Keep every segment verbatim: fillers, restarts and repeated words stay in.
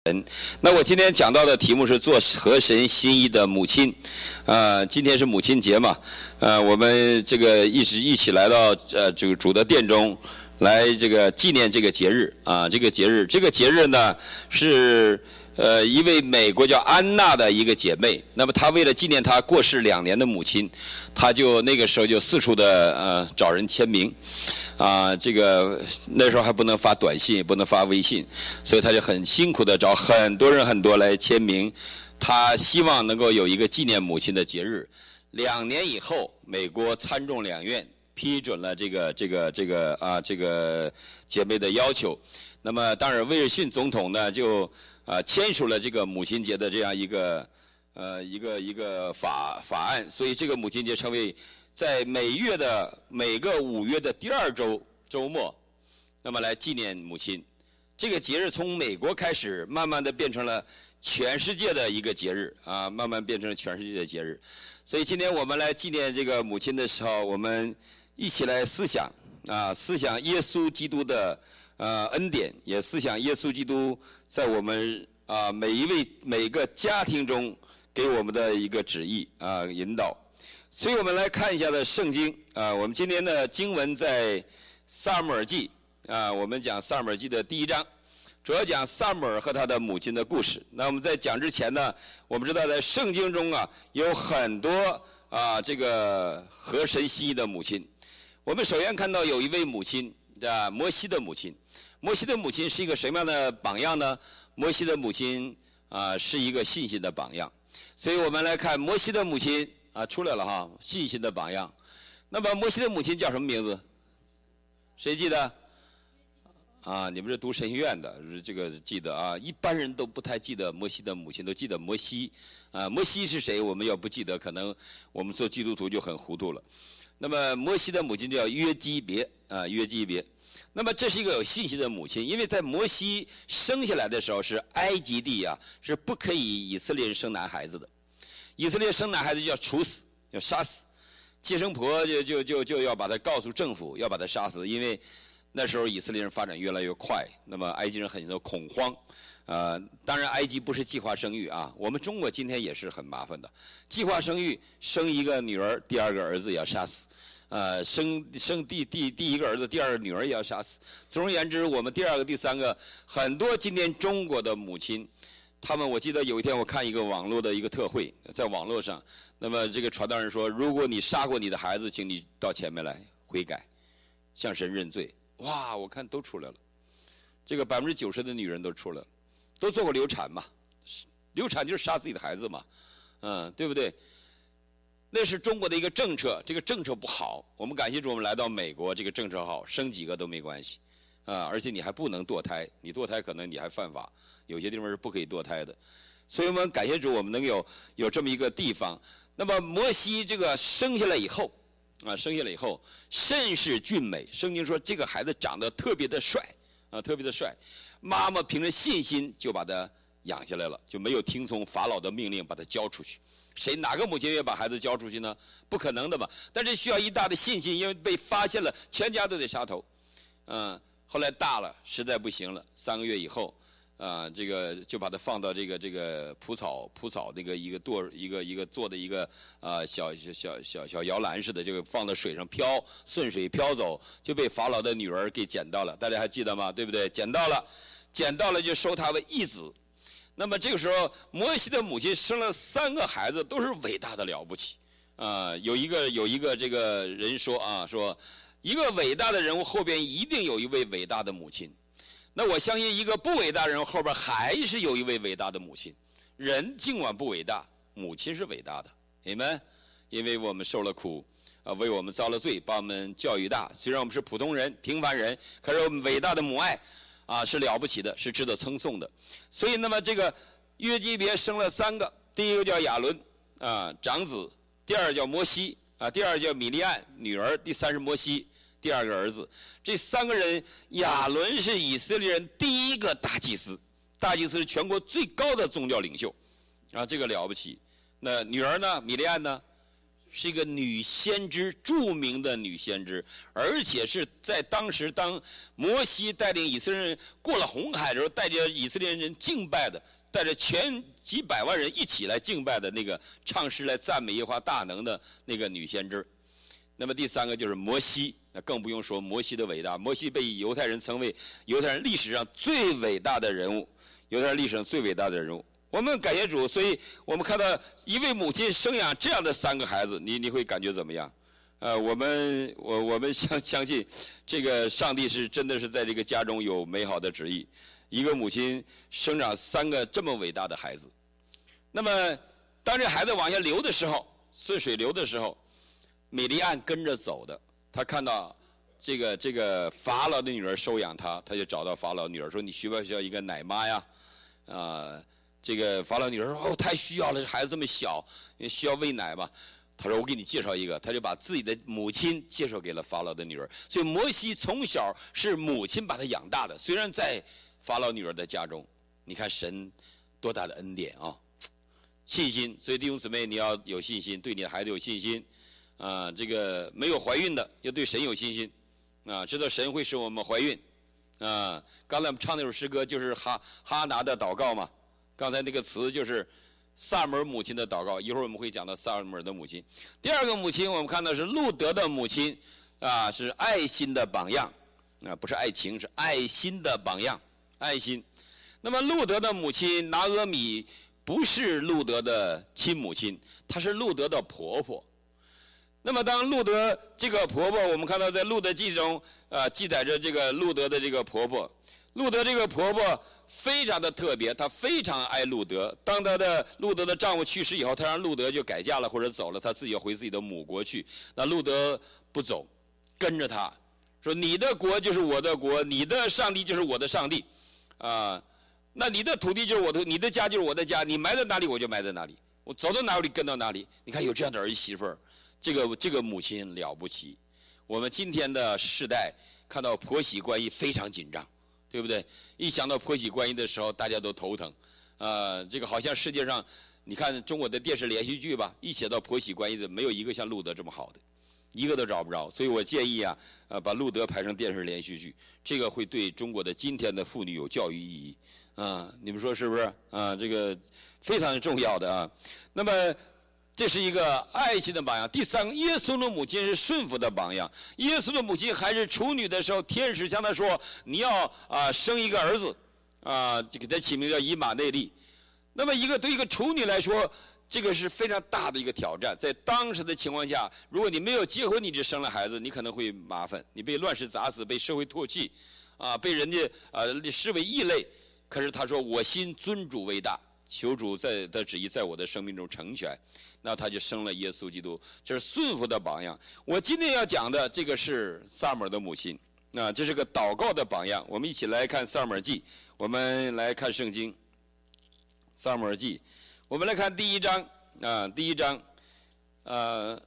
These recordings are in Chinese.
人，那我今天讲到的题目是做合神心意的母亲，呃，今天是母亲节嘛，呃，我们这个一直一起来到呃这个主的殿中来这个纪念这个节日啊，这个节日，这个节日呢是呃一位美国叫安娜的一个姐妹，那么她为了纪念她过世两年的母亲，她就那个时候就四处的呃找人签名。啊，这个那时候还不能发短信，也不能发微信，所以他就很辛苦的找很多人很多来签名。他希望能够有一个纪念母亲的节日。两年以后，美国参众两院批准了这个这个这个啊这个姐妹的要求。那么当然，威尔逊总统呢就啊签署了这个母亲节的这样一个呃一个一个法法案，所以这个母亲节成为在每月的每个五月的第二周周末，那么来纪念母亲。这个节日从美国开始，慢慢的变成了全世界的一个节日啊，慢慢变成了全世界的节日。所以今天我们来纪念这个母亲的时候，我们一起来思想啊，思想耶稣基督的呃恩典，也思想耶稣基督在我们啊每一位每个家庭中给我们的一个旨意啊引导。所以我们来看一下的圣经啊，我们今天的经文在撒母耳记啊，我们讲撒母耳记的第一章，主要讲撒母耳和他的母亲的故事。那我们在讲之前呢，我们知道在圣经中啊有很多啊这个合神心意的母亲。我们首先看到有一位母亲啊，摩西的母亲。摩西的母亲是一个什么样的榜样呢？摩西的母亲啊是一个信心的榜样。所以我们来看摩西的母亲。啊，出来了哈，信心的榜样。那么摩西的母亲叫什么名字？谁记得？啊，你们是读神学院的，这个记得啊。一般人都不太记得摩西的母亲，都记得摩西。啊，摩西是谁？我们要不记得，可能我们做基督徒就很糊涂了。那么摩西的母亲叫约基别啊，约基别。那么这是一个有信心的母亲，因为在摩西生下来的时候是埃及地啊，是不可以以色列人生男孩子的。以色列生男孩子就要处死，要杀死，接生婆就就就就要把他告诉政府，要把他杀死，因为那时候以色列人发展越来越快，那么埃及人很多恐慌，呃，当然埃及不是计划生育啊，我们中国今天也是很麻烦的，计划生育，生一个女儿，第二个儿子也要杀死，呃，生生第第第一个儿子，第二个女儿也要杀死。总而言之，我们第二个、第三个，很多今天中国的母亲。他们，我记得有一天我看一个网络的一个特会，在网络上，那么这个传道人说，如果你杀过你的孩子，请你到前面来悔改，向神认罪。哇，我看都出来了，这个百分之九十的女人都出来了，都做过流产嘛，流产就是杀自己的孩子嘛，嗯，对不对？那是中国的一个政策，这个政策不好，我们感谢主，我们来到美国，这个政策好，生几个都没关系。啊，而且你还不能堕胎，你堕胎可能你还犯法，有些地方是不可以堕胎的，所以我们感谢主，我们能有有这么一个地方。那么摩西这个生下来以后，啊，生下来以后甚是俊美，圣经说这个孩子长得特别的帅，啊，特别的帅。妈妈凭着信心就把他养下来了，就没有听从法老的命令把他交出去。谁哪个母亲愿意把孩子交出去呢？不可能的嘛。但是需要一大的信心，因为被发现了，全家都得杀头，嗯。后来大了，实在不行了，三个月以后，啊、呃，这个就把它放到这个这个蒲草蒲草那个一个垛一个一个做的一个啊、呃、小小小小小摇篮似的，这个放到水上漂，顺水漂走，就被法老的女儿给捡到了。大家还记得吗？对不对？捡到了，捡到了就收他为义子。那么这个时候，摩西的母亲生了三个孩子，都是伟大的了不起啊、呃！有一个有一个这个人说啊说。一个伟大的人物后边一定有一位伟大的母亲，那我相信一个不伟大的人物后边还是有一位伟大的母亲。人尽管不伟大，母亲是伟大的，你们，因为我们受了苦，啊，为我们遭了罪，把我们教育大。虽然我们是普通人、平凡人，可是我们伟大的母爱，啊，是了不起的，是值得称颂的。所以，那么这个约基别生了三个，第一个叫亚伦，啊，长子；第二叫摩西。啊，第二叫米利暗女儿，第三是摩西，第二个儿子。这三个人，亚伦是以色列人第一个大祭司，大祭司是全国最高的宗教领袖，啊，这个了不起。那女儿呢？米利暗呢？ 是一个女先知，著名的女先知，而且是在当时当摩西带领以色列人过了红海的时候，带着以色列人敬拜的，带着全几百万人一起来敬拜的那个唱诗来赞美耶和华大能的那个女先知。那么第三个就是摩西，那更不用说摩西的伟大。摩西被犹太人称为犹太人历史上最伟大的人物，犹太人历史上最伟大的人物。我们感谢主，所以我们看到一位母亲生养这样的三个孩子，你你会感觉怎么样？呃，我们我我们相相信，这个上帝是真的是在这个家中有美好的旨意。一个母亲生长三个这么伟大的孩子，那么当这孩子往下流的时候，顺水流的时候，米利暗跟着走的，他看到这个这个法老的女儿收养他，他就找到法老女儿说：“你需不需要一个奶妈呀？”啊、呃。这个法老女儿说：“哦，太需要了，这孩子这么小，需要喂奶嘛。”他说：“我给你介绍一个。”他就把自己的母亲介绍给了法老的女儿。所以摩西从小是母亲把他养大的，虽然在法老女儿的家中。你看神多大的恩典啊！信心，所以弟兄姊妹，你要有信心，对你的孩子有信心啊、呃。这个没有怀孕的要对神有信心啊、呃，知道神会使我们怀孕啊、呃。刚才我们唱那首诗歌就是哈哈拿的祷告嘛。刚才那个词就是撒母耳母亲的祷告，一会儿我们会讲到撒母耳的母亲。第二个母亲，我们看到是路德的母亲，啊，是爱心的榜样，啊，不是爱情，是爱心的榜样，爱心。那么路德的母亲拿俄米不是路德的亲母亲，她是路德的婆婆。那么当路德这个婆婆，我们看到在路德记中，啊，记载着这个路德的这个婆婆。路德这个婆婆非常的特别，她非常爱路德。当她的路德的丈夫去世以后，她让路德就改嫁了或者走了，她自己要回自己的母国去。那路德不走，跟着她说：“你的国就是我的国，你的上帝就是我的上帝，啊，那你的土地就是我的，你的家就是我的家，你埋在哪里我就埋在哪里，我走到哪里跟到哪里。”你看有这样的儿媳妇儿，这个这个母亲了不起。我们今天的世代看到婆媳关系非常紧张。对不对？一想到婆媳关系的时候，大家都头疼。呃，这个好像世界上，你看中国的电视连续剧吧，一写到婆媳关系的，没有一个像路德这么好的，一个都找不着。所以我建议啊，呃，把路德排成电视连续剧，这个会对中国的今天的妇女有教育意义啊、呃。你们说是不是啊？这个非常重要的啊。那么。这是一个爱心的榜样。第三个，耶稣的母亲是顺服的榜样。耶稣的母亲还是处女的时候，天使向她说：“你要啊、呃、生一个儿子，啊、呃，就给他起名叫以马内利。”那么一个对一个处女来说，这个是非常大的一个挑战。在当时的情况下，如果你没有结婚，你只生了孩子，你可能会麻烦，你被乱世砸死，被社会唾弃，啊、呃，被人家啊、呃、视为异类。可是他说：“我心尊主为大。”求主在的旨意在我的生命中成全，那他就生了耶稣基督，这是顺服的榜样。我今天要讲的这个是撒母耳的母亲，啊，这是个祷告的榜样。我们一起来看撒母耳记，我们来看圣经，撒母耳记，我们来看第一章啊，第一章，呃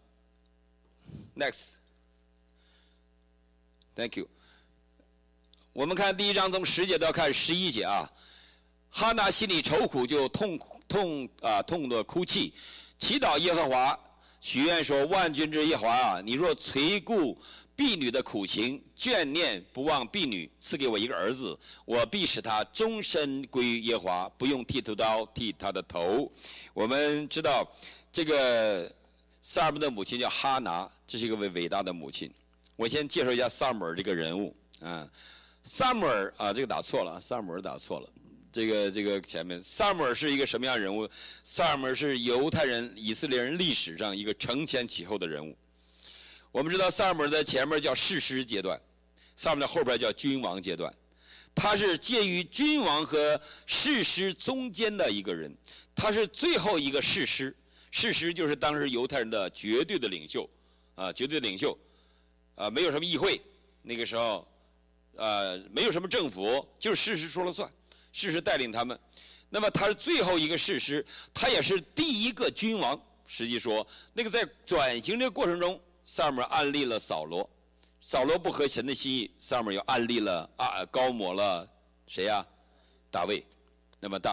，next，thank you。我们看第一章从十节到看十一节啊。哈拿心里愁苦，就痛痛啊痛的哭泣，祈祷耶和华，许愿说：“万军之耶和华啊，你若垂顾婢女的苦情，眷念不忘婢女，赐给我一个儿子，我必使他终身归于耶和华，不用剃头刀剃他的头。”我们知道这个撒母耳的母亲叫哈拿，这是一个伟伟大的母亲。我先介绍一下撒母耳这个人物啊，撒母耳啊，这个打错了，撒母耳打错了。这个这个前面，撒母耳是一个什么样的人物？撒母耳是犹太人、以色列人历史上一个承前启后的人物。我们知道撒母耳的前面叫士师阶段，撒母耳的后边叫君王阶段。他是介于君王和士师中间的一个人，他是最后一个士师。士师就是当时犹太人的绝对的领袖，啊，绝对的领袖，啊，没有什么议会，那个时候，呃，没有什么政府，就是士师说了算。士师带领他们，那么他是最后一个士师，他也是第一个君王。实际说，那个在转型这个过程中，撒母耳暗立了扫罗，扫罗不合神的心意，撒母耳又暗立了啊高抹了谁呀、啊？大卫。那么大卫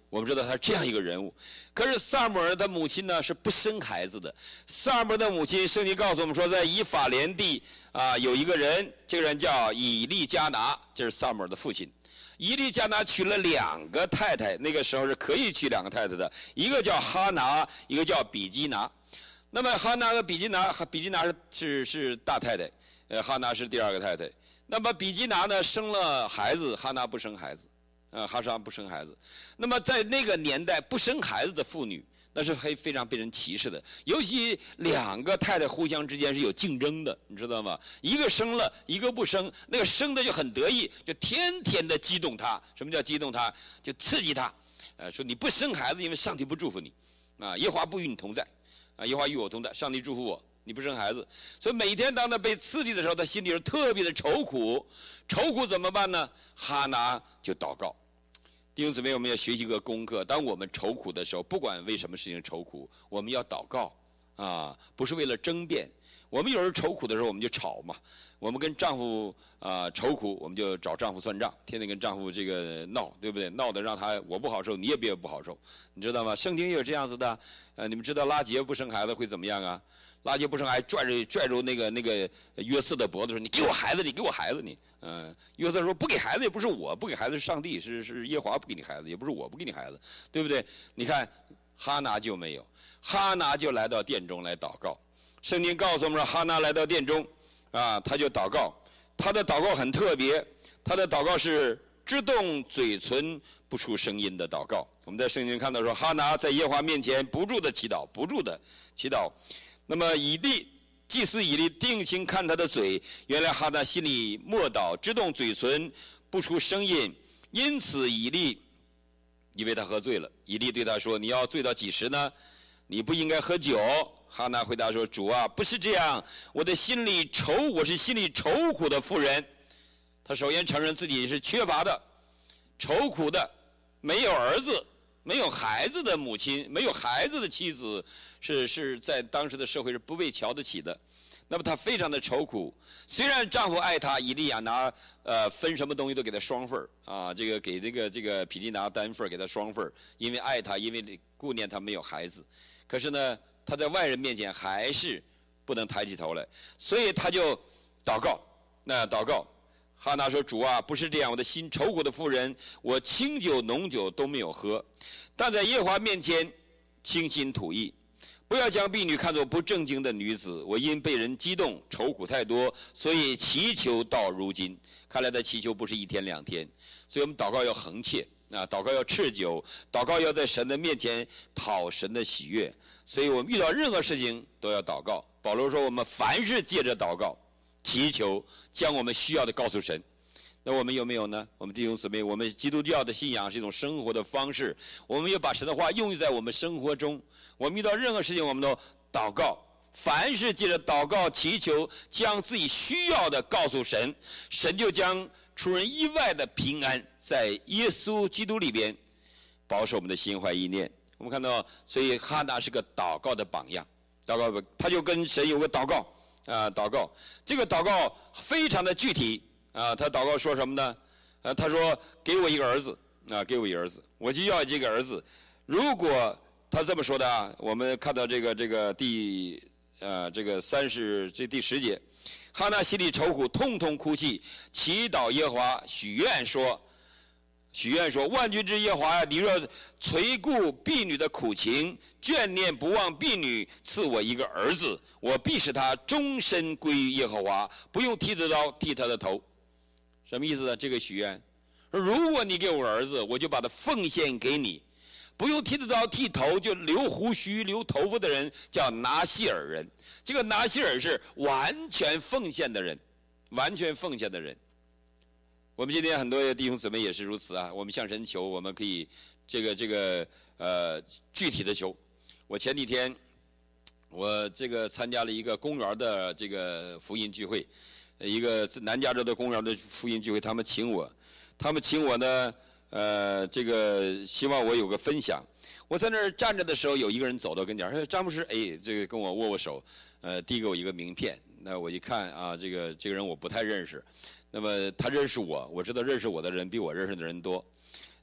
我们知道他是这样一个人物。可是撒母耳的母亲呢是不生孩子的。撒母耳的母亲，圣经告诉我们说，在以法莲地啊有一个人，这个人叫以利加拿，这是撒母耳的父亲。以利加拿娶了两个太太，那个时候是可以娶两个太太的，一个叫哈拿，一个叫比基拿。那么哈拿和比基拿，比基拿是是是大太太，呃，哈拿是第二个太太。那么比基拿呢生了孩子，哈拿不生孩子。呃，哈沙不生孩子，那么在那个年代，不生孩子的妇女，那是非非常被人歧视的。尤其两个太太互相之间是有竞争的，你知道吗？一个生了，一个不生，那个生的就很得意，就天天的激动他。什么叫激动他？就刺激他，呃，说你不生孩子，因为上帝不祝福你，啊，耶和华不与你同在，啊，耶和华与我同在，上帝祝福我。你不生孩子，所以每天当他被刺激的时候，他心里是特别的愁苦。愁苦怎么办呢？哈拿就祷告。弟兄姊妹，我们要学习一个功课：当我们愁苦的时候，不管为什么事情愁苦，我们要祷告啊，不是为了争辩。我们有时候愁苦的时候，我们就吵嘛。我们跟丈夫啊愁苦，我们就找丈夫算账，天天跟丈夫这个闹，对不对？闹得让他我不好受，你也别不好受，你知道吗？圣经也有这样子的。呃，你们知道拉结不生孩子会怎么样啊？拉结不生孩子，拽着拽住那个那个约瑟的脖子说：“你给我孩子，你给我孩子，你。”嗯、呃，约瑟说：“不给孩子也不是我不给孩子，是上帝，是是耶和华不给你孩子，也不是我不给你孩子，对不对？”你看哈拿就没有，哈拿就来到殿中来祷告。圣经告诉我们说，哈拿来到殿中，啊，他就祷告。他的祷告很特别，他的祷告是只动嘴唇不出声音的祷告。我们在圣经看到说，哈拿在耶和华面前不住的祈祷，不住的祈祷。那么以利祭司以利定睛看他的嘴，原来哈拿心里默祷，只动嘴唇不出声音，因此以利以为他喝醉了。以利对他说：“你要醉到几时呢？你不应该喝酒。”哈拿回答说：“主啊，不是这样，我的心里愁，我是心里愁苦的妇人。”他首先承认自己是缺乏的、愁苦的，没有儿子、没有孩子的母亲，没有孩子的妻子，是是在当时的社会是不被瞧得起的。那么他非常的愁苦，虽然丈夫爱她，以利亚拿呃分什么东西都给她双份啊，这个给这个这个比基拿单份，给她双份，因为爱她，因为顾念她没有孩子。可是呢，他在外人面前还是不能抬起头来，所以他就祷告。那祷告，哈拿说：“主啊，不是这样，我的心愁苦的妇人，我清酒浓酒都没有喝，但在耶和华面前倾心吐意。不要将婢女看作不正经的女子，我因被人激动，愁苦太多，所以祈求到如今。”看来他祈求不是一天两天，所以我们祷告要恒切啊，祷告要持久，祷告要在神的面前讨神的喜悦。所以我们遇到任何事情都要祷告。保罗说：“我们凡事借着祷告、祈求，将我们需要的告诉神。”那我们有没有呢？我们弟兄姊妹，我们基督教的信仰是一种生活的方式，我们要把神的话用在我们生活中。我们遇到任何事情，我们都祷告，凡事借着祷告、祈求，将自己需要的告诉神，神就将出人意外的平安在耶稣基督里边保守我们的心怀意念。我们看到，所以哈拿是个祷告的榜样，祷告他就跟神有个祷告啊，祷告这个祷告非常的具体啊，他祷告说什么呢？呃，他说：“给我一个儿子啊，给我一个儿子，我就要这个儿子。”如果他这么说的啊，我们看到这个这个第呃这个三十这第十节，哈拿心里愁苦，痛痛哭泣，祈祷耶和华，许愿说。许愿说：“万军之耶和华，你若垂顾婢女的苦情，眷念不忘婢女，赐我一个儿子，我必使他终身归于耶和华，不用剃着刀剃他的头。”什么意思呢？这个许愿说：如果你给我儿子，我就把他奉献给你，不用剃着刀剃头，就留胡须留头发的人叫拿西尔人。这个拿西尔是完全奉献的人，完全奉献的人。我们今天很多弟兄姊妹也是如此啊，我们向神求，我们可以这个这个呃具体的求。我前几天我这个参加了一个公园的这个福音聚会，一个南加州的公园的福音聚会，他们请我，他们请我呢，呃，这个希望我有个分享。我在那儿站着的时候，有一个人走到跟前，说：“张牧师，哎，这个跟我握握手，呃，递给我一个名片。”那我一看啊，这个这个人我不太认识。那么他认识我，我知道认识我的人比我认识的人多。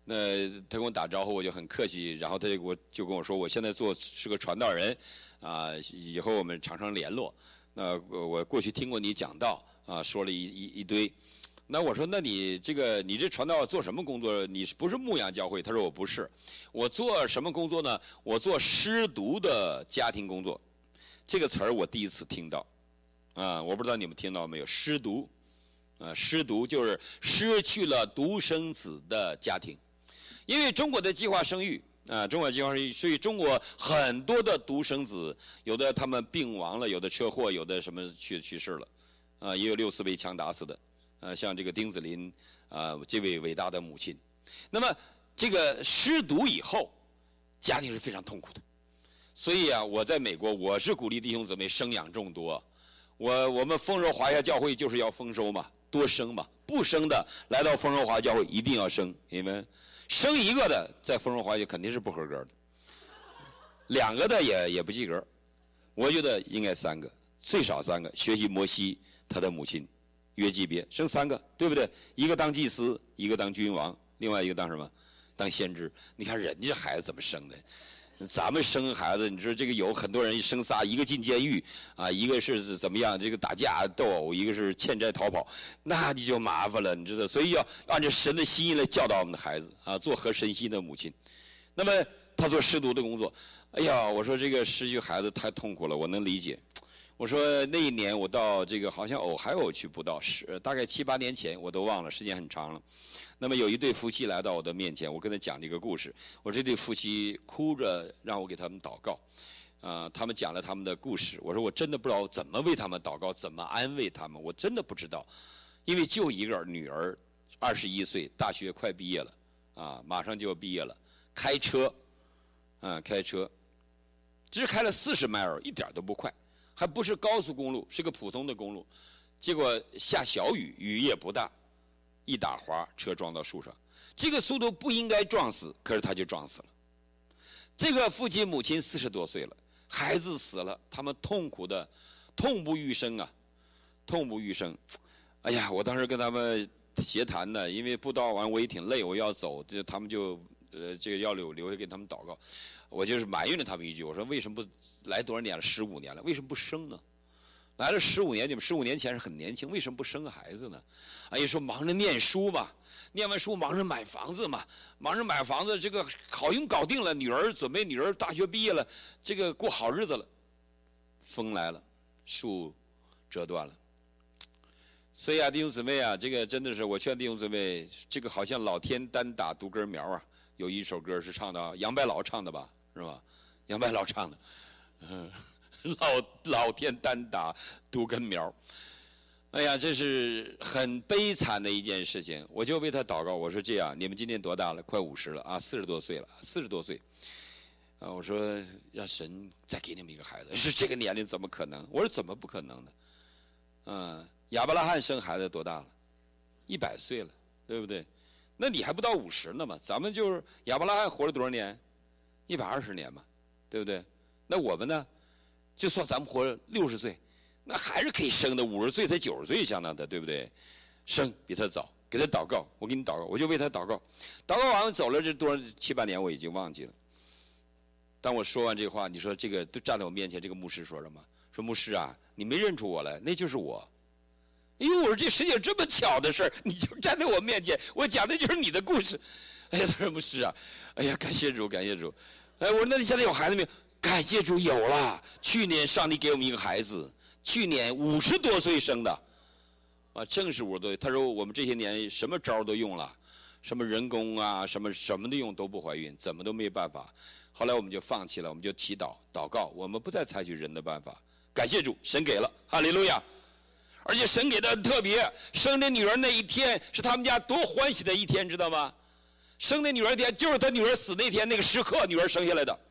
那他跟我打招呼，我就很客气，然后他就我就跟我说，我现在做是个传道人，啊，以后我们常常联络。那我过去听过你讲道，啊，说了一一一堆。那我说，那你这个你这传道做什么工作？你是不是牧养教会？他说我不是，我做什么工作呢？我做失独的家庭工作。这个词儿我第一次听到，啊，我不知道你们听到没有？失独，啊，失独就是失去了独生子的家庭。因为中国的计划生育啊，中国计划生育，所以中国很多的独生子，有的他们病亡了，有的车祸，有的什么去去世了，啊，也有六次被枪打死的，啊，像这个丁子霖啊，这位伟大的母亲。那么这个失独以后，家庭是非常痛苦的。所以啊，我在美国，我是鼓励弟兄姊妹生养众多。我我们丰收华夏教会就是要丰收嘛，多生嘛，不生的来到丰收华夏教会一定要生，你们。生一个的在丰收华夏肯定是不合格的，两个的也也不及格。我觉得应该三个，最少三个。学习摩西他的母亲约基别，生三个，对不对？一个当祭司，一个当君王，另外一个当什么？当先知。你看人家这孩子怎么生的？咱们生孩子，你知道这个有很多人生仨，一个进监狱啊，一个是怎么样，这个打架斗殴，一个是欠债逃跑，那你就麻烦了，你知道，所以要按照神的心意来教导我们的孩子啊，做合神心的母亲。那么他做失独的工作，哎呀，我说这个失去孩子太痛苦了，我能理解。我说那一年我到这个好像偶还有去布道，是大概七八年前，我都忘了，时间很长了。那么有一对夫妻来到我的面前，我跟他讲这个故事。我这对夫妻哭着让我给他们祷告，啊、呃，他们讲了他们的故事。我说我真的不知道怎么为他们祷告，怎么安慰他们，我真的不知道，因为就一个女儿，二十一岁，大学快毕业了，啊，马上就要毕业了，开车，啊，开车，只开了四十迈尔，一点都不快。还不是高速公路，是个普通的公路，结果下小雨，雨也不大，一打滑，车撞到树上。这个速度不应该撞死，可是他就撞死了。这个父亲母亲四十多岁了，孩子死了，他们痛苦的痛不欲生啊，痛不欲生。哎呀，我当时跟他们协谈呢，因为布道完我也挺累，我要走，这他们就呃这个要留留下给他们祷告。我就是埋怨了他们一句，我说为什么不来多少年了，十五年了，为什么不生呢？来了十五年，你们十五年前是很年轻，为什么不生个孩子呢？哎呀，说忙着念书嘛，念完书忙着买房子嘛，忙着买房子，这个好运搞定了，女儿准备女儿大学毕业了，这个过好日子了，风来了，树折断了。所以啊，弟兄姊妹啊，这个真的是我劝弟兄姊妹，这个好像老天单打独根苗啊。有一首歌是唱的，杨白劳唱的吧，是吧？杨白劳唱的，嗯，老老天单打独根苗。哎呀，这是很悲惨的一件事情。我就为他祷告，我说这样，你们今年多大了？快五十了啊，四十多岁了，四十多岁。啊，我说让神再给你们一个孩子，是这个年龄怎么可能？我说怎么不可能呢？嗯，亚伯拉罕生孩子多大了？一百岁了，对不对？那你还不到五十呢嘛？咱们就是亚伯拉罕活了多少年？一百二十年嘛，对不对？那我们呢？就算咱们活了六十岁，那还是可以生的。五十岁才九十岁相当的，对不对？生比他早，给他祷告，我给你祷告，我就为他祷告。祷告完走了这多少七八年，我已经忘记了。当我说完这话，你说这个都站在我面前，这个牧师说什么？说牧师啊，你没认出我来，那就是我。因为我说这世界这么巧的事儿，你就站在我面前，我讲的就是你的故事。哎呀，他说牧师啊，哎呀，感谢主，感谢主。哎，我说那你现在有孩子没有？感谢主有了。去年上帝给我们一个孩子，去年五十多岁生的，啊，正是五十多岁。他说我们这些年什么招都用了，什么人工啊，什么什么的用都不怀孕，怎么都没办法。后来我们就放弃了，我们就祈祷祷告，我们不再采取人的办法。感谢主，神给了，哈利路亚。而且神给的很特别，生这女儿那一天是他们家多欢喜的一天，知道吗？生那女儿那天就是他女儿死那天那个时刻，女儿生下来的。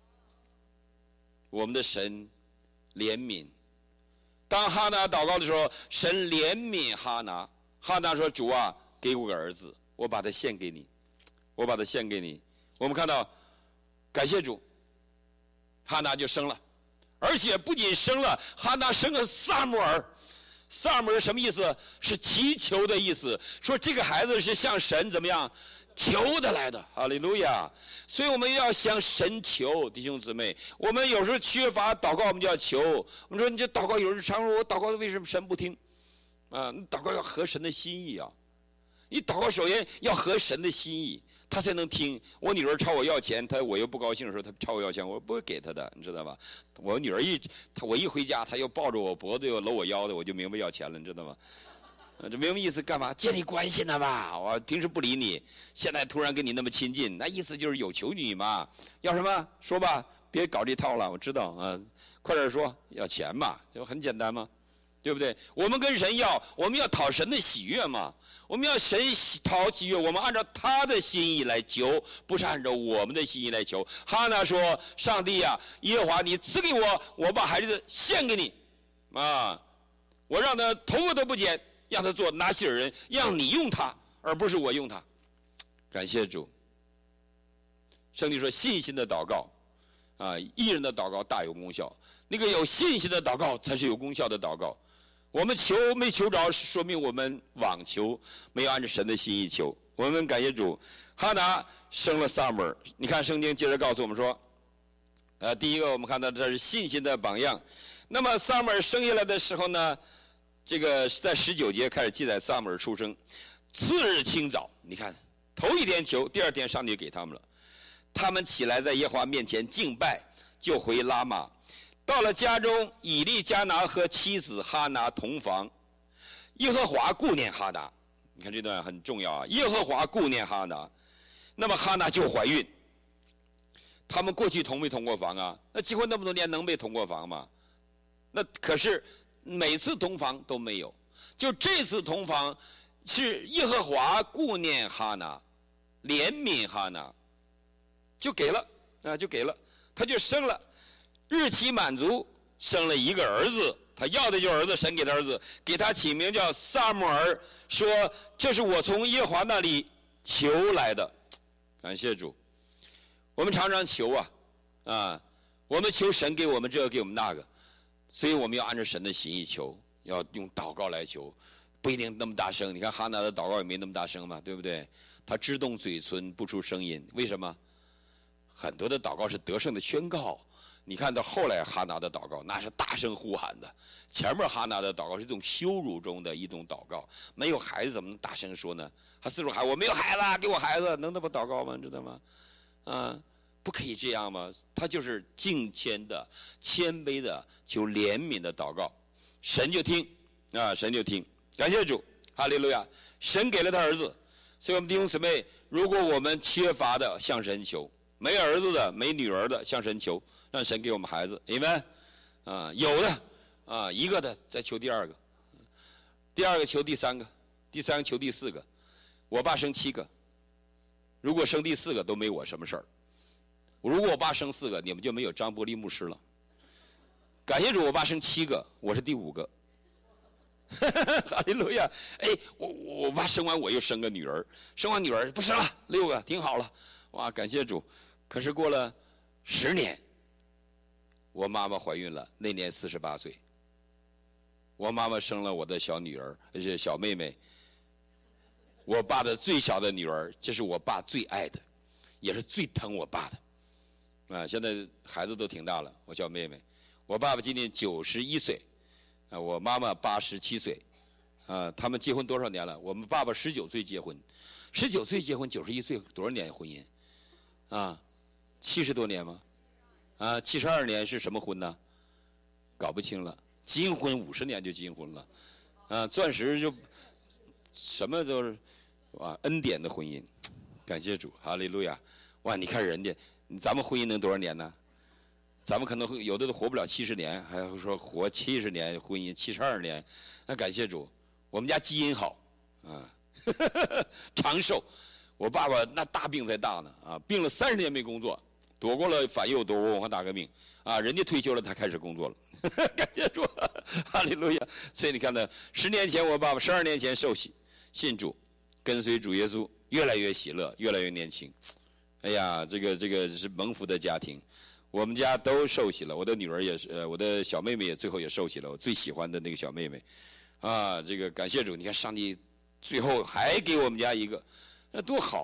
我们的神怜悯，当哈拿祷告的时候，神怜悯哈拿。哈拿说：“主啊，给我个儿子，我把他献给你，我把他献给你。”我们看到，感谢主，哈拿就生了，而且不仅生了，哈拿生了撒母耳。撒母耳什么意思？是祈求的意思。说这个孩子是向神怎么样求得来的，哈利路亚！所以我们要向神求，弟兄姊妹。我们有时候缺乏祷告，我们就要求。我们说，你这祷告有日常说，我祷告为什么神不听？啊，你祷告要合神的心意啊！你祷告首先要合神的心意，他才能听。我女儿朝我要钱，她我又不高兴的时候，她朝我要钱，我不会给她的，你知道吧？我女儿一，她我一回家，她又抱着我脖子又搂我腰的，我就明白要钱了，你知道吗？这明白意思干嘛？建立关系呢嘛！我平时不理你，现在突然跟你那么亲近，那意思就是有求你嘛。要什么说吧，别搞这套了。我知道啊，快点说，要钱嘛，就很简单嘛，对不对？我们跟神要，我们要讨神的喜悦嘛。我们要神讨喜悦，我们按照他的心意来求，不是按照我们的心意来求。哈拿说：“上帝啊，耶和华，你赐给我，我把孩子献给你，啊，我让他头发都不剪。”让他做拿西尔人，让你用他，而不是我用他。感谢主。圣经说信心的祷告，啊，义人的祷告大有功效。那个有信心的祷告才是有功效的祷告。我们求没求着，说明我们妄求，没有按照神的心意求。我们感谢主。哈拿生了撒母耳，你看圣经接着告诉我们说，呃，第一个我们看到这是信心的榜样。那么撒母耳生下来的时候呢？这个在十九节开始记载撒母耳出生。次日清早，你看头一天求，第二天上帝给他们了。他们起来在耶和华面前敬拜，就回拉玛。到了家中，以利加拿和妻子哈拿同房。耶和华顾念哈拿，你看这段很重要啊。耶和华顾念哈拿，那么哈拿就怀孕。他们过去同没同过房啊？那结婚那么多年，能没同过房吗？那可是。每次同房都没有，就这次同房是耶和华顾念哈拿，怜悯哈拿，就给了啊，就给了，他就生了，日期满足，生了一个儿子，他要的就是儿子，神给他儿子，给他起名叫撒母耳，说这是我从耶和华那里求来的，感谢主。我们常常求啊啊，我们求神给我们这个给我们那个。所以我们要按照神的心意求，要用祷告来求，不一定那么大声。你看哈拿的祷告也没那么大声嘛，对不对？他只动嘴唇，不出声音。为什么？很多的祷告是得胜的宣告。你看到后来哈拿的祷告，那是大声呼喊的；前面哈拿的祷告是一种羞辱中的一种祷告。没有孩子怎么能大声说呢？他四处喊我没有孩子，给我孩子，能那么祷告吗？你知道吗？啊。不可以这样吗？他就是敬谦的、谦卑的、求怜悯的祷告，神就听啊，神就听。感谢主，哈利路亚！神给了他儿子，所以我们弟兄姊妹，如果我们缺乏的，向神求；没儿子的、没女儿的，向神求，让神给我们孩子。阿们。啊，有的啊，一个的再求第二个，第二个求第三个，第三个求第四个。我爸生七个，如果生第四个都没我什么事儿。如果我爸生四个，你们就没有张伯利牧师了。感谢主，我爸生七个，我是第五个。哈利路亚！哎，我我爸生完我又生个女儿，生完女儿不生了，六个挺好了。哇，感谢主！可是过了十年，我妈妈怀孕了，那年四十八岁。我妈妈生了我的小女儿，而且小妹妹。我爸的最小的女儿，这是我爸最爱的，也是最疼我爸的。啊，现在孩子都挺大了，我小妹妹，我爸爸今年九十一岁，啊，我妈妈八十七岁，啊，他们结婚多少年了？我们爸爸十九岁结婚，十九岁结婚，九十一岁多少年婚姻？啊，七十多年吗？啊，七十二年是什么婚呢？搞不清了，金婚五十年就金婚了，啊，钻石就什么都是，哇，恩典的婚姻，感谢主，哈利路亚！哇，你看人家。咱们婚姻能多少年呢？咱们可能有的都活不了七十年，还说活七十年婚姻七十二年，那感谢主，我们家基因好啊，长寿。我爸爸那大病才大呢啊，病了三十年没工作，躲过了反右，躲过文化大革命啊，人家退休了，他开始工作了，感谢主，哈利路亚。所以你看呢，十年前我爸爸，十二年前受洗信主，跟随主耶稣，越来越喜乐，越来越年轻。哎呀，这个这个是蒙福的家庭，我们家都受洗了，我的女儿也是，呃，我的小妹妹也最后也受洗了，我最喜欢的那个小妹妹，啊，这个感谢主，你看上帝最后还给我们家一个，那多好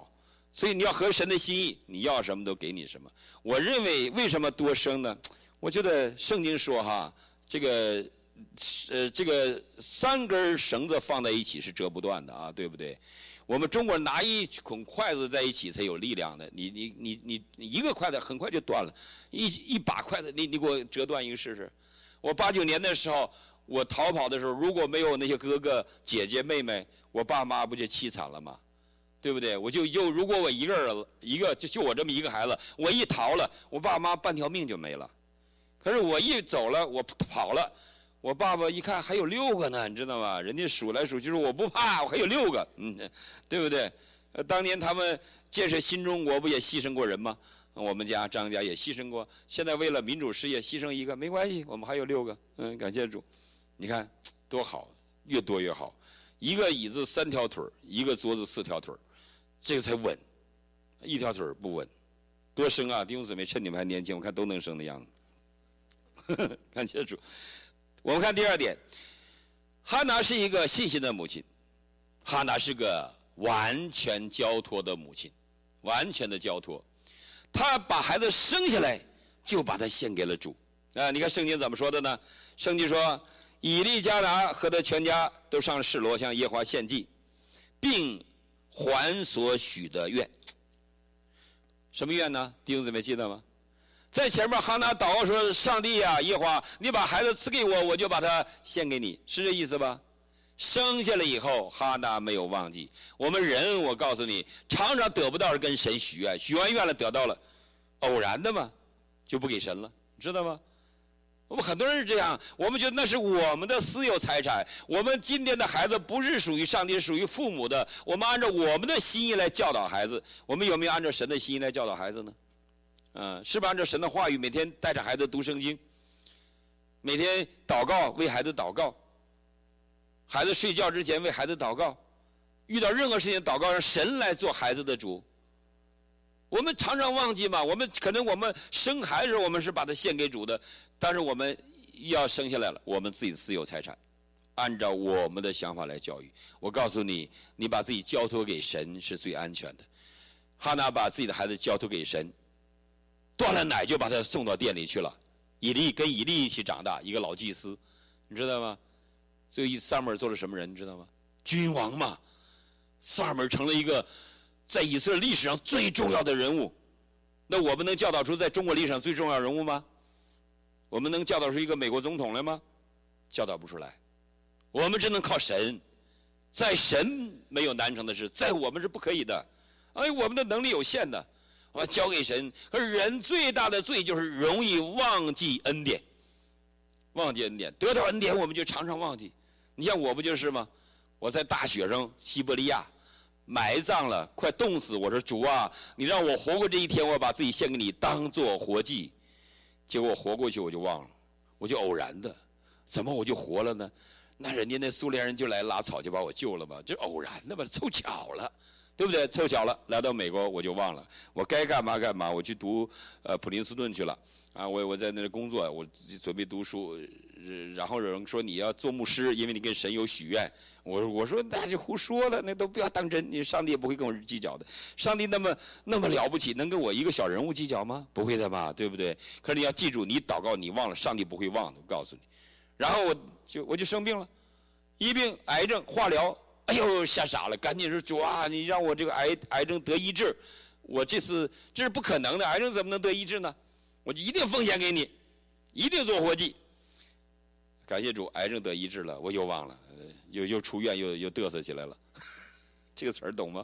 所以你要合神的心意，你要什么都给你什么。我认为为什么多生呢？我觉得圣经说哈，这个呃这个三根绳子放在一起是折不断的啊，对不对？我们中国人拿一捆筷子在一起才有力量的，你你你你你一个筷子很快就断了，一一把筷子你你给我折断一个试试。我八九年的时候，我逃跑的时候，如果没有那些哥哥姐姐妹妹，我爸妈不就凄惨了吗？对不对？我就就如果我一个人一个就就我这么一个孩子，我一逃了，我爸妈半条命就没了。可是我一走了，我跑了，我爸爸一看还有六个呢，你知道吗？人家数来数去说我不怕，我还有六个，嗯，对不对？呃，当年他们建设新中国不也牺牲过人吗？我们家张家也牺牲过，现在为了民主事业牺牲一个没关系，我们还有六个，嗯，感谢主。你看多好，越多越好。一个椅子三条腿，一个桌子四条腿，这个才稳，一条腿不稳。多生啊，弟兄姊妹，趁你们还年轻，我看都能生的样子。感谢主。我们看第二点，哈拿是一个信心的母亲，哈拿是个完全交托的母亲，完全的交托。她把孩子生下来就把他献给了主啊！你看圣经怎么说的呢？圣经说，以利加拿和他全家都上示罗向耶和华献祭，并还所许的愿。什么愿呢？弟兄姊妹记得吗？在前面哈拿祷告说，上帝啊，耶和华，你把孩子赐给我，我就把他献给你，是这意思吧？生下来以后，哈拿没有忘记。我们人，我告诉你，常常得不到是跟神许愿，许完愿了得到了，偶然的嘛，就不给神了，你知道吗？我们很多人是这样，我们觉得那是我们的私有财产，我们今天的孩子不是属于上帝，是属于父母的，我们按照我们的心意来教导孩子。我们有没有按照神的心意来教导孩子呢？嗯，是不是按照神的话语，每天带着孩子读圣经，每天祷告，为孩子祷告，孩子睡觉之前为孩子祷告，遇到任何事情祷告，让神来做孩子的主。我们常常忘记嘛，我们可能我们生孩子的时候，我们是把它献给主的，但是我们要生下来了，我们自己私有财产，按照我们的想法来教育。我告诉你，你把自己交托给神是最安全的。哈拿把自己的孩子交托给神，断了奶就把他送到店里去了。以利跟以利一起长大，一个老祭司，你知道吗？所以撒母耳做了什么人，你知道吗？君王嘛，撒母耳成了一个在以色列历史上最重要的人物。那我们能教导出在中国历史上最重要人物吗？我们能教导出一个美国总统来吗？教导不出来。我们只能靠神，在神没有难成的事，在我们是不可以的。哎，我们的能力有限的，我交给神。可是人最大的罪就是容易忘记恩典，忘记恩典，得到恩典我们就常常忘记。你像我不就是吗？我在大雪上西伯利亚埋葬了，快冻死。我说主啊，你让我活过这一天，我把自己献给你，当做活祭。结果我活过去我就忘了，我就偶然的，怎么我就活了呢？那人家那苏联人就来拉草就把我救了吧，这偶然的吧，凑巧了，对不对？凑巧了，来到美国我就忘了，我该干嘛干嘛，我去读呃普林斯顿去了啊，我我在那里工作，我自己准备读书，然后有人说你要做牧师，因为你跟神有许愿，我我说那就胡说了，那都不要当真，你上帝也不会跟我计较的，上帝那么那么了不起，能跟我一个小人物计较吗？不会的吧，对不对？可是你要记住，你祷告你忘了，上帝不会忘的，我告诉你。然后我就我就生病了，一病癌症化疗，哎呦吓傻了，赶紧说主啊，你让我这个癌癌症得医治，我这次这是不可能的，癌症怎么能得医治呢？我就一定奉献给你，一定做活祭。感谢主，癌症得医治了，我又忘了，呃、又又出院又又嘚瑟起来了，这个词儿懂吗？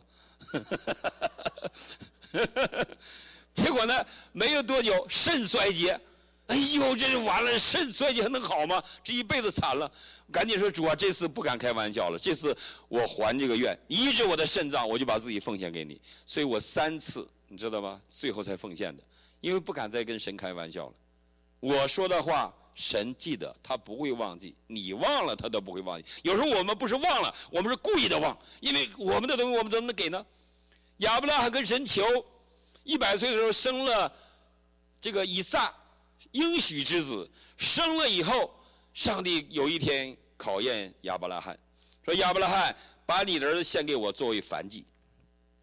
结果呢，没有多久肾衰竭。哎呦，这就完了！肾衰竭还能好吗？这一辈子惨了。赶紧说主啊，这次不敢开玩笑了，这次我还这个愿，医治我的肾脏，我就把自己奉献给你。所以我三次，你知道吗？最后才奉献的，因为不敢再跟神开玩笑了。我说的话，神记得，他不会忘记。你忘了，他都不会忘记。有时候我们不是忘了，我们是故意的忘，因为我们的东西我们怎么能给呢？亚伯拉罕跟神求，一百岁的时候生了这个以撒。应许之子生了以后，上帝有一天考验亚伯拉罕，说亚伯拉罕，把你的儿子献给我作为燔祭。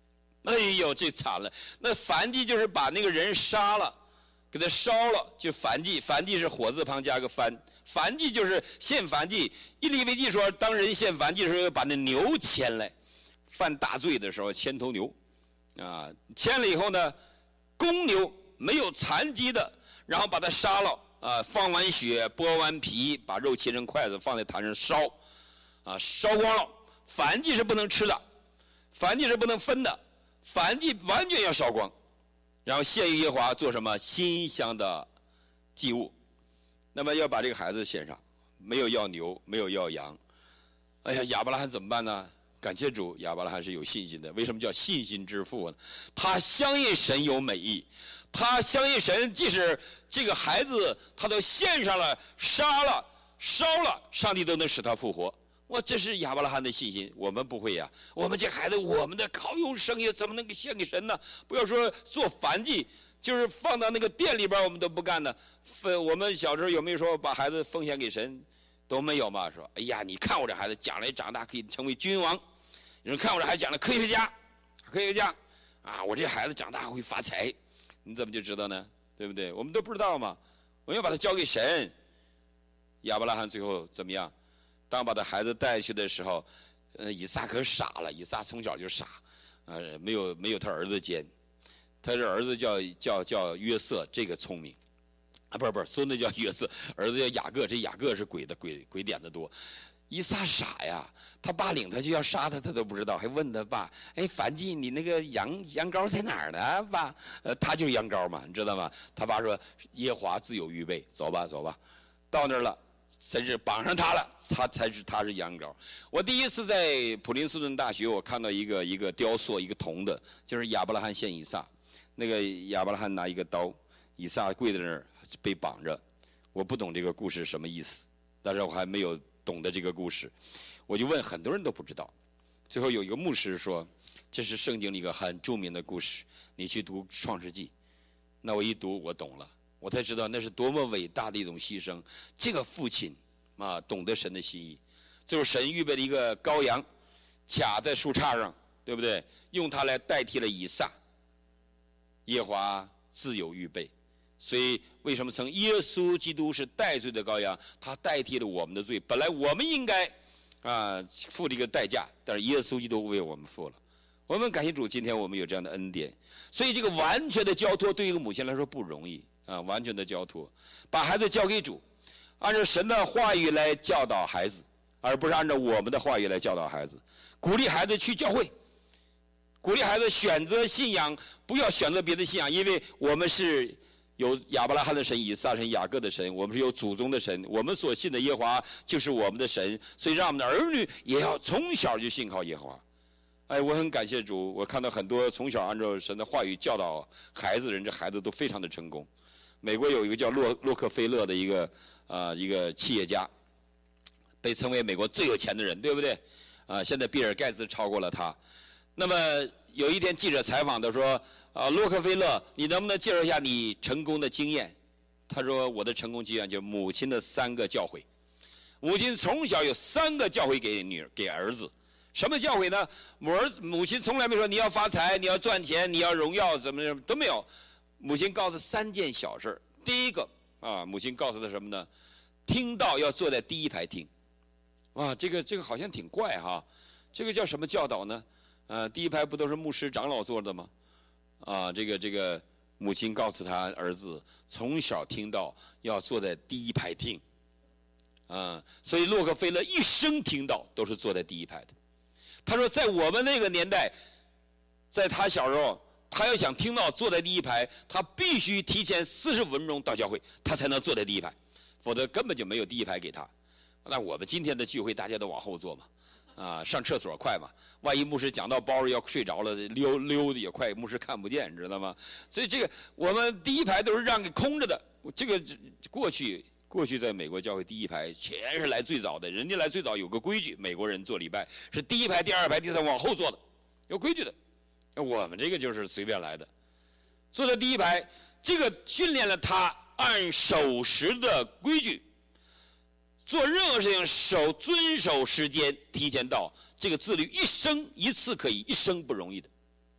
哎呦，这惨了！那燔祭就是把那个人杀了，给他烧了，就燔祭。燔祭是火字旁加个燔，燔祭就是献燔祭。以利未记说，当人献燔祭的时候，把那牛牵来，犯大罪的时候牵头牛，啊，牵了以后呢，公牛没有残疾的，然后把它杀了，啊，放完血，剥完皮，把肉切成筷子放在坛上烧，啊，烧光了。燔祭是不能吃的，燔祭是不能分的，燔祭完全要烧光，然后献于耶和华做什么？馨香的祭物。那么要把这个孩子献上，没有要牛，没有要羊。哎呀，亚伯拉罕怎么办呢？感谢主，亚伯拉罕是有信心的。为什么叫信心之父呢？他相信神有美意，他相信神，即使这个孩子他都献上了、杀了、烧了，上帝都能使他复活。哇，这是亚伯拉罕的信心，我们不会呀。我们这孩子，我们的靠用生意怎么能给献给神呢？不要说做燔祭，就是放到那个店里边，我们都不干的。分我们小时候有没有说把孩子奉献给神？都没有嘛。说，哎呀，你看我这孩子将来长大可以成为君王，有人看我这孩子将来科学家，科学家啊，我这孩子长大会发财，你怎么就知道呢？对不对？我们都不知道嘛。我们要把他交给神。亚伯拉罕最后怎么样？当把他孩子带去的时候，呃，以撒可傻了。以撒从小就傻，呃，没有没有他儿子尖。他这儿子叫叫叫约瑟，这个聪明，啊，不是不是，孙子叫约瑟，儿子叫雅各，这雅各是鬼的鬼鬼点子多。以撒傻呀，他爸领他就要杀他，他都不知道，还问他爸：“哎，燔祭你那个羊羊羔在哪儿呢？爸？”呃，他就是羊羔嘛，你知道吗？他爸说：“耶和华自有预备，走吧走吧。”到那儿了。甚至绑上他了，他才是他是羊羔。我第一次在普林斯顿大学，我看到一个一个雕塑，一个铜的，就是亚伯拉罕献以撒。那个亚伯拉罕拿一个刀，以撒跪在那儿被绑着。我不懂这个故事什么意思，但是我还没有懂得这个故事，我就问，很多人都不知道。最后有一个牧师说，这是圣经里一个很著名的故事，你去读创世纪。那我一读，我懂了。我才知道那是多么伟大的一种牺牲。这个父亲啊，懂得神的心意，就是神预备了一个羔羊，卡在树杈上，对不对？用它来代替了以撒。耶和华自有预备，所以为什么称耶稣基督是代罪的羔羊？他代替了我们的罪。本来我们应该啊付这个代价，但是耶稣基督为我们付了。我们感谢主，今天我们有这样的恩典。所以这个完全的交托对于一个母亲来说不容易。啊，完全的交托，把孩子交给主，按照神的话语来教导孩子，而不是按照我们的话语来教导孩子。鼓励孩子去教会，鼓励孩子选择信仰，不要选择别的信仰，因为我们是有亚伯拉罕的神、以撒神、雅各的神，我们是有祖宗的神，我们所信的耶和华就是我们的神，所以让我们的儿女也要从小就信靠耶和华。哎，我很感谢主，我看到很多从小按照神的话语教导孩子的人，这孩子都非常的成功。美国有一个叫洛洛克菲勒的一个啊、呃、一个企业家，被称为美国最有钱的人，对不对？啊、呃，现在比尔盖茨超过了他。那么有一天记者采访他说：“啊，洛克菲勒，你能不能介绍一下你成功的经验？”他说：“我的成功经验就是母亲的三个教诲。母亲从小有三个教诲给女儿给儿子。什么教诲呢？母儿母亲从来没说你要发财，你要赚钱，你要荣耀，怎么怎么都没有。”母亲告诉三件小事。第一个啊，母亲告诉他什么呢？听到要坐在第一排听。啊，这个这个好像挺怪哈，这个叫什么教导呢？呃，第一排不都是牧师长老坐的吗？啊，这个这个母亲告诉他儿子，从小听到要坐在第一排听。啊，所以洛克菲勒一生听到都是坐在第一排的。他说，在我们那个年代，在他小时候。他要想听到坐在第一排，他必须提前四十五分钟到教会，他才能坐在第一排，否则根本就没有第一排给他。那我们今天的聚会，大家都往后坐嘛，啊，上厕所快嘛，万一牧师讲到包要睡着了，溜溜的也快，牧师看不见，你知道吗？所以这个我们第一排都是让给空着的。这个过去过去在美国教会第一排全是来最早的，人家来最早有个规矩，美国人做礼拜是第一排、第二排、第三往后坐的，有规矩的。我们这个就是随便来的，坐在第一排，这个训练了他按守时的规矩，做任何事情守遵守时间，提前到，这个自律一生一次可以，一生不容易的。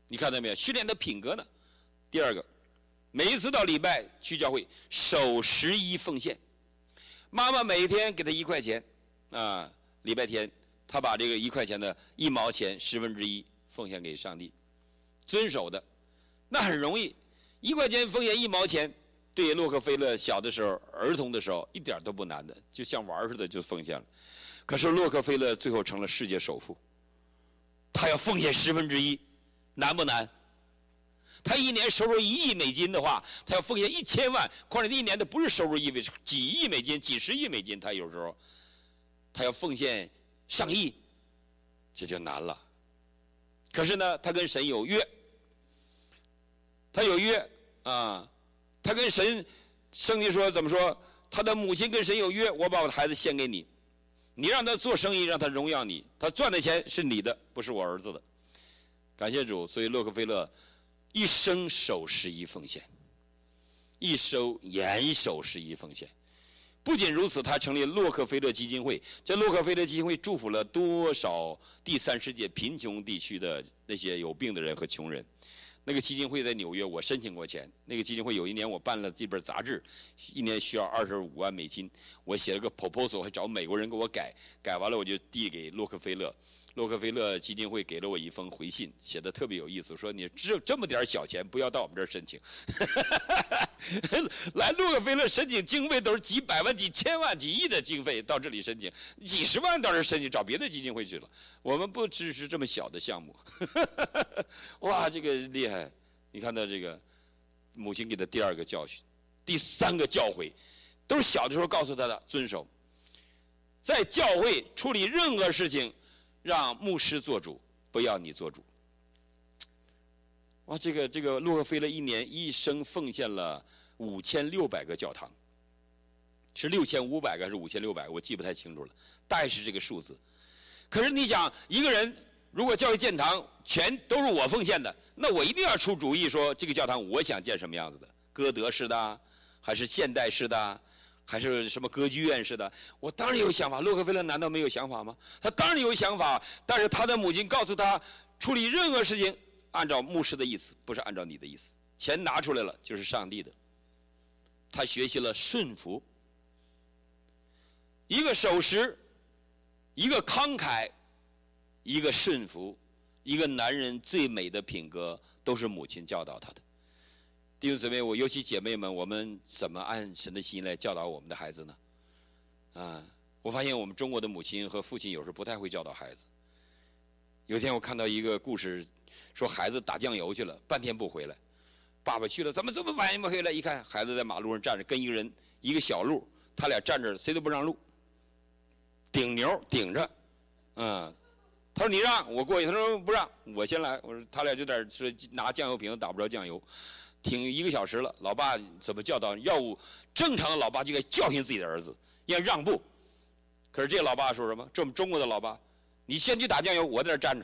你看到没有？训练的品格呢？第二个，每一次到礼拜去教会，守十一奉献。妈妈每一天给他一块钱，啊，礼拜天他把这个一块钱的一毛钱十分之一奉献给上帝，遵守的，那很容易，一块钱奉献一毛钱，对洛克菲勒小的时候、儿童的时候一点都不难的，就像玩似的就奉献了。可是洛克菲勒最后成了世界首富，他要奉献十分之一，难不难？他一年收入一亿美金的话，他要奉献一千万，况且一年的不是收入一位，几亿美金、几十亿美金，他有时候他要奉献上亿，这就难了。可是呢，他跟神有约，他有约啊，他跟神，圣经说怎么说？他的母亲跟神有约，我把我的孩子献给你，你让他做生意，让他荣耀你，他赚的钱是你的，不是我儿子的。感谢主，所以洛克菲勒一生守十一奉献，一生严守十一奉献。不仅如此，他成立洛克菲勒基金会。这洛克菲勒基金会祝福了多少第三世界贫穷地区的那些有病的人和穷人。那个基金会在纽约，我申请过钱。那个基金会有一年我办了这本杂志，一年需要二十五万美金。我写了个 proposal， 还找美国人给我改，改完了我就递给洛克菲勒。洛克菲勒基金会给了我一封回信，写的特别有意思，说你只有这么点小钱，不要到我们这儿申请。来洛克菲勒申请经费都是几百万、几千万、几亿的经费，到这里申请几十万到这儿申请，找别的基金会去了。我们不支持这么小的项目。哇，这个厉害！你看到这个母亲给的第二个教训，第三个教诲，都是小的时候告诉他的，遵守。在教会处理任何事情，让牧师做主，不要你做主。哇，这个这个洛克菲勒一年一生奉献了五千六百个教堂，是六千五百个还是五千六百个？我记不太清楚了，大概是这个数字。可是你想，一个人如果教会建堂全都是我奉献的，那我一定要出主意说这个教堂我想建什么样子的，歌德式的，还是现代式的，还是什么歌剧院式的？我当然有想法。洛克菲勒难道没有想法吗？他当然有想法，但是他的母亲告诉他，处理任何事情按照牧师的意思，不是按照你的意思。钱拿出来了就是上帝的。他学习了顺服，一个守时，一个慷慨，一个顺服，一个男人最美的品格都是母亲教导他的。弟兄姊妹，我尤其姐妹们，我们怎么按神的心来教导我们的孩子呢？啊，我发现我们中国的母亲和父亲有时候不太会教导孩子。有一天我看到一个故事，说孩子打酱油去了，半天不回来，爸爸去了，怎么这么晚也没回来？一看孩子在马路上站着，跟一个人一个小路，他俩站着谁都不让路，顶牛顶着，嗯，他说你让我过去，他说不让，我先来。我说他俩就在这说拿酱油瓶打不着酱油。挺一个小时了，老爸怎么教导？要不正常的老爸就该教训自己的儿子，要让步。可是这个老爸说什么？这我们中国的老爸，你先去打酱油，我在这站着。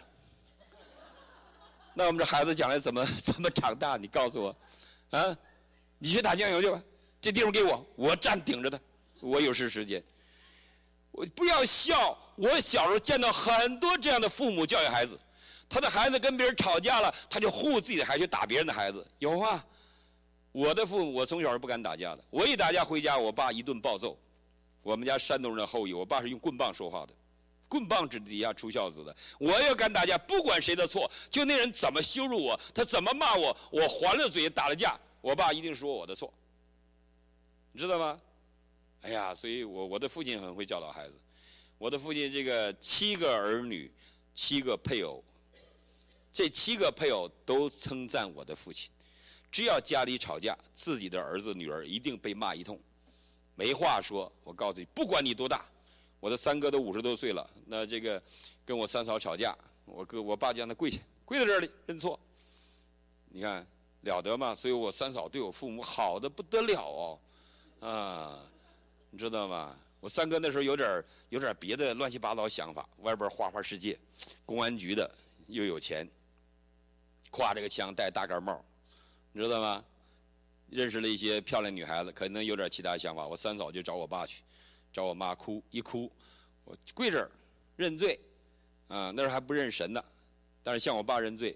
那我们这孩子将来怎么怎么长大？你告诉我，啊，你去打酱油去吧，这地方给我，我站顶着他，我有时时间。我不要笑，我小时候见到很多这样的父母教育孩子。他的孩子跟别人吵架了，他就护自己的孩子去打别人的孩子，有啊。我的父母，我从小是不敢打架的。我一打架回家，我爸一顿暴揍。我们家山东人的后裔，我爸是用棍棒说话的，棍棒之底下出孝子的。我要敢打架，不管谁的错，就那人怎么羞辱我，他怎么骂我，我还了嘴打了架，我爸一定说我的错，你知道吗？哎呀，所以我我的父亲很会教导孩子。我的父亲这个七个儿女，七个配偶。这七个配偶都称赞我的父亲，只要家里吵架，自己的儿子女儿一定被骂一通，没话说。我告诉你，不管你多大，我的三哥都五十多岁了，那这个跟我三嫂吵架，我哥我爸就让他跪下，跪在这里认错。你看了得吗？所以我三嫂对我父母好的不得了哦，啊，你知道吗？我三哥那时候有点有点别的乱七八糟想法，外边花花世界，公安局的又有钱。挎着个枪，戴大盖帽，你知道吗？认识了一些漂亮女孩子，可能有点其他想法。我三嫂就找我爸去，找我妈哭，一哭，我跪这儿认罪，啊，那时候还不认神呢，但是向我爸认罪，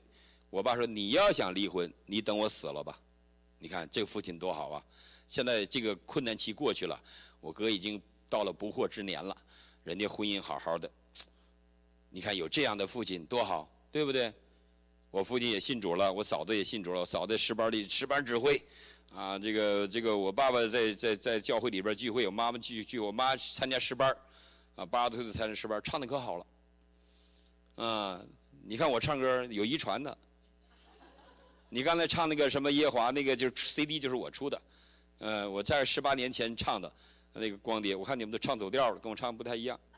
我爸说你要想离婚，你等我死了吧。你看这个父亲多好啊！现在这个困难期过去了，我哥已经到了不惑之年了，人家婚姻好好的。你看有这样的父亲多好，对不对？我父亲也信主了，我嫂子也信主了，我嫂子诗班里诗班指挥，啊，这个这个我爸爸在在在教会里边聚会，我妈妈聚聚，我妈参加诗班，啊，八十岁的参加诗班，唱的可好了，啊，你看我唱歌有遗传的。你刚才唱那个什么耶华那个就是 C D 就是我出的，呃，我在十八年前唱的那个光碟，我看你们都唱走调了，跟我唱不太一样。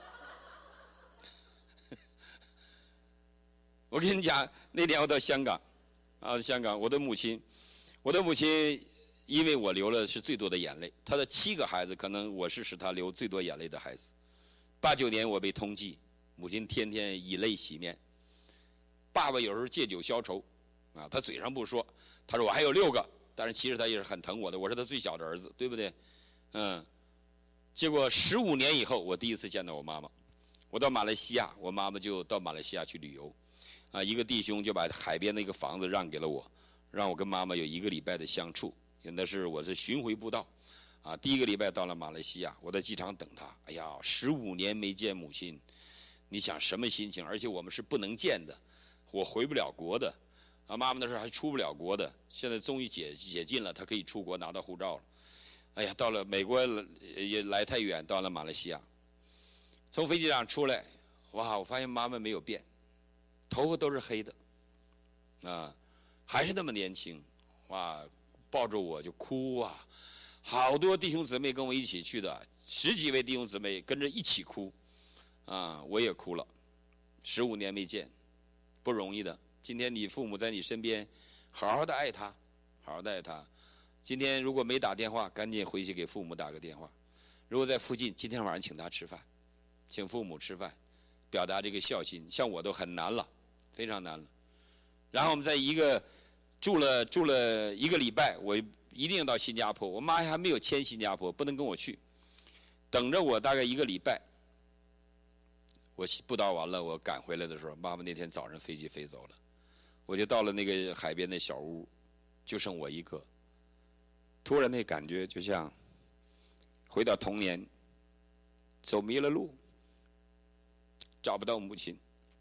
我跟你讲，那天我到香港，啊，香港，我的母亲，我的母亲，因为我流了是最多的眼泪，她的七个孩子，可能我是使她流最多眼泪的孩子。八九年我被通缉，母亲天天以泪洗面，爸爸有时候借酒消愁。啊，他嘴上不说，他说我还有六个，但是其实他也是很疼我的，我是他最小的儿子，对不对？嗯，结果十五年以后，我第一次见到我妈妈，我到马来西亚，我妈妈就到马来西亚去旅游，啊，一个弟兄就把海边的一个房子让给了我，让我跟妈妈有一个礼拜的相处，那是我是巡回布道，啊，第一个礼拜到了马来西亚，我在机场等他，哎呀，十五年没见母亲，你想什么心情？而且我们是不能见的，我回不了国的。啊，妈妈那时候还出不了国的，现在终于解解禁了，她可以出国拿到护照了。哎呀，到了美国也来太远，到了马来西亚，从飞机上出来，哇，我发现妈妈没有变，头发都是黑的，啊，还是那么年轻，哇，抱着我就哭啊，好多弟兄姊妹跟我一起去的，十几位弟兄姊妹跟着一起哭，啊，我也哭了，十五年没见，不容易的。今天你父母在你身边，好好的爱他，好好的爱他。今天如果没打电话，赶紧回去给父母打个电话。如果在附近，今天晚上请他吃饭，请父母吃饭，表达这个孝心。像我都很难了，非常难了。然后我们在一个住了住了一个礼拜，我一定要到新加坡。我妈还没有迁新加坡，不能跟我去，等着我大概一个礼拜。我布道完了，我赶回来的时候，妈妈那天早上飞机飞走了。我就到了那个海边的小屋，就剩我一个。突然那感觉就像回到童年，走迷了路，找不到母亲，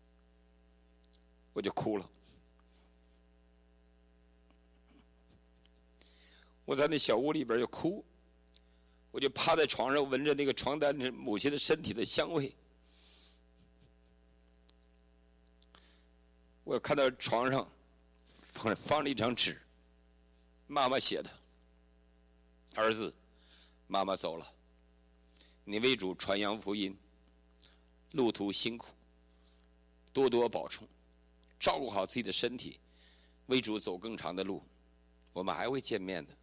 我就哭了。我在那小屋里边就哭，我就趴在床上闻着那个床单的母亲的身体的香味。我看到床上放放了一张纸，妈妈写的：“儿子，妈妈走了，你为主传扬福音，路途辛苦，多多保重，照顾好自己的身体，为主走更长的路，我们还会见面的。”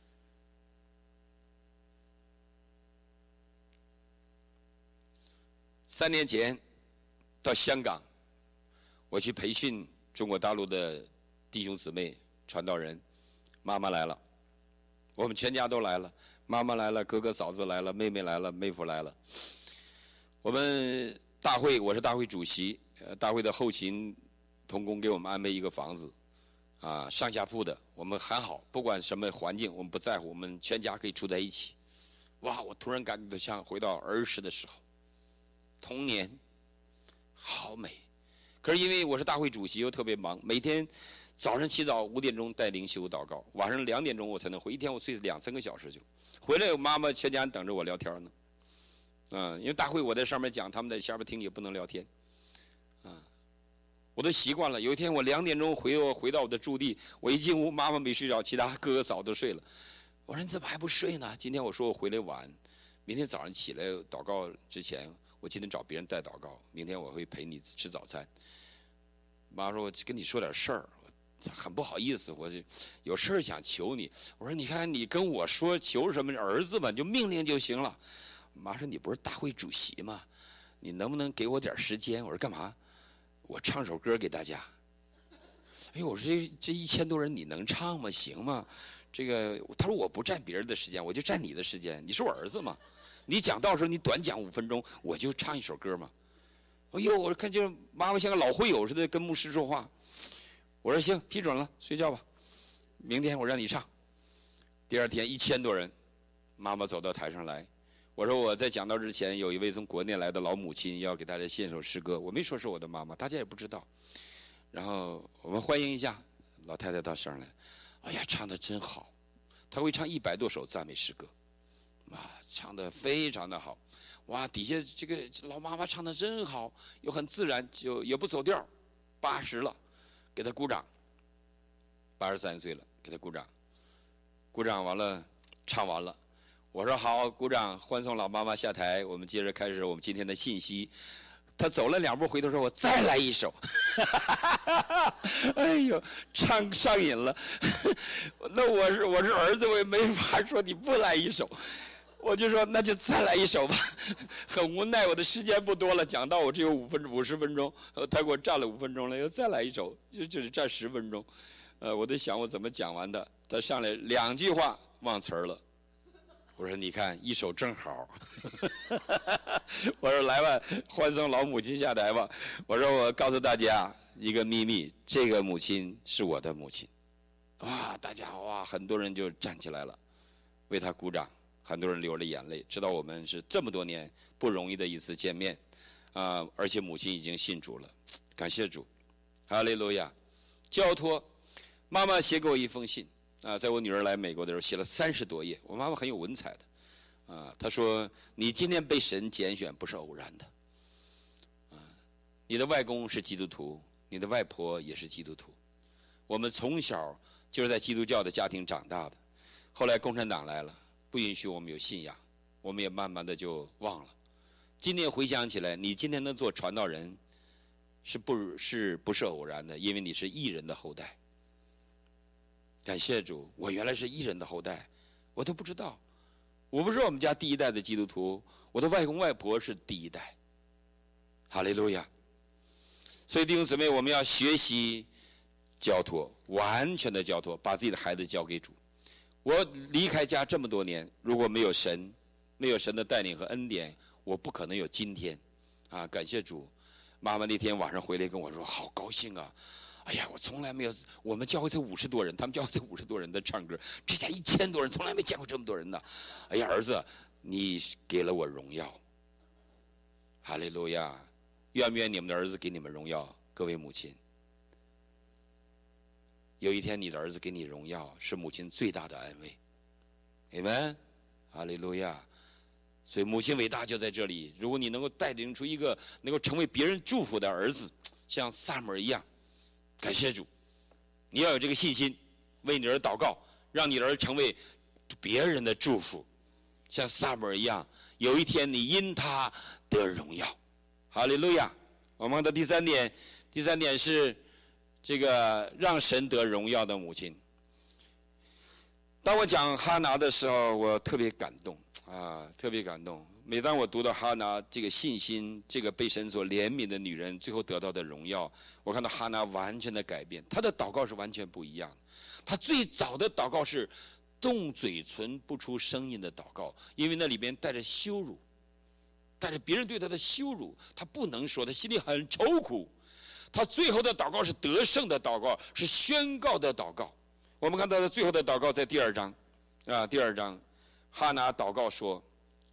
三年前到香港，我去培训中国大陆的弟兄姊妹传道人，妈妈来了，我们全家都来了，妈妈来了，哥哥嫂子来了，妹妹来了，妹夫来了。我们大会，我是大会主席，呃，大会的后勤同工给我们安排一个房子，啊，上下铺的，我们很好，不管什么环境，我们不在乎，我们全家可以住在一起。哇，我突然感觉到像回到儿时的时候，童年，好美。可是因为我是大会主席，又特别忙，每天早上起早五点钟带灵修祷告，晚上两点钟我才能回，一天我睡两三个小时就回来，我妈妈全家人等着我聊天呢。嗯，因为大会我在上面讲，他们在下边听也不能聊天。啊，我都习惯了。有一天我两点钟回我回到我的驻地，我一进屋，妈妈没睡着，其他哥哥嫂都睡了。我说你怎么还不睡呢？今天我说我回来晚，明天早上起来祷告之前，我今天找别人带祷告，明天我会陪你吃早餐。妈说我跟你说点事儿，很不好意思，我就有事儿想求你。我说你看你跟我说求什么儿子嘛，就命令就行了。妈说你不是大会主席吗？你能不能给我点时间？我说干嘛？我唱首歌给大家。哎呦，我说这这一千多人你能唱吗？行吗？这个他说我不占别人的时间，我就占你的时间。你是我儿子嘛？你讲到时候你短讲五分钟，我就唱一首歌嘛。哎呦，我看就妈妈像个老会友似的跟牧师说话。 我说行，批准了，睡觉吧，明天我让你唱。第二天一千多人，妈妈走到台上来，我说我在讲道之前有一位从国内来的老母亲要给大家献首诗歌，我没说是我的妈妈，大家也不知道。然后我们欢迎一下老太太到上来，哎呀，唱得真好，她会唱一百多首赞美诗歌，啊，唱得非常的好，哇，底下这个老妈妈唱得真好，又很自然，就也不走调，八十了，给她鼓掌，八十三岁了，给她鼓掌，鼓掌完了，唱完了，我说好，鼓掌，欢送老妈妈下台，我们接着开始我们今天的信息。他走了两步，回头说：“我再来一首。”哎呦，唱上瘾了。那我是我是儿子，我也没法说你不来一首，我就说那就再来一首吧。很无奈，我的时间不多了，讲到我只有五分五十分钟，他给我占了五分钟了，又再来一首，就就是占十分钟。呃，我在想我怎么讲完的，他上来两句话忘词儿了。我说你看一首正好。我说来吧，欢送老母亲下台吧。我说我告诉大家一个秘密，这个母亲是我的母亲。哇，大家哇，很多人就站起来了，为她鼓掌，很多人流了眼泪，知道我们是这么多年不容易的一次见面啊、呃！而且母亲已经信主了，感谢主，哈利路亚！交托，妈妈写给我一封信。啊，在我女儿来美国的时候，写了三十多页。我妈妈很有文采的，啊，她说：“你今天被神拣选不是偶然的，啊，你的外公是基督徒，你的外婆也是基督徒。我们从小就是在基督教的家庭长大的，后来共产党来了，不允许我们有信仰，我们也慢慢的就忘了。今天回想起来，你今天能做传道人，是不是不是偶然的？因为你是义人的后代。”感谢主，我原来是义人的后代，我都不知道。我不是我们家第一代的基督徒，我的外公外婆是第一代。哈利路亚！所以弟兄姊妹，我们要学习交托，完全的交托，把自己的孩子交给主。我离开家这么多年，如果没有神，没有神的带领和恩典，我不可能有今天。啊，感谢主！妈妈那天晚上回来跟我说，好高兴啊！哎呀，我从来没有，我们教会才五十多人，他们教会才五十多人在唱歌，这下一千多人，从来没见过这么多人的。哎呀，儿子，你给了我荣耀，哈利路亚！愿不愿你们的儿子给你们荣耀？各位母亲，有一天你的儿子给你荣耀，是母亲最大的安慰。Amen，哈利路亚！所以母亲伟大就在这里。如果你能够带领出一个能够成为别人祝福的儿子，像撒母耳一样。感谢主，你要有这个信心，为你的儿祷告，让你的儿成为别人的祝福，像撒母耳一样，有一天你因他得荣耀。哈利路亚！我们看到第三点，第三点是这个让神得荣耀的母亲。当我讲哈拿的时候，我特别感动啊，特别感动。每当我读到哈拿这个信心，这个被神所怜悯的女人最后得到的荣耀，我看到哈拿完全的改变，她的祷告是完全不一样的。她最早的祷告是动嘴唇不出声音的祷告，因为那里边带着羞辱，带着别人对她的羞辱，她不能说，她心里很愁苦。她最后的祷告是得胜的祷告，是宣告的祷告。我们看到的最后的祷告在第二章啊，第二章哈拿祷告说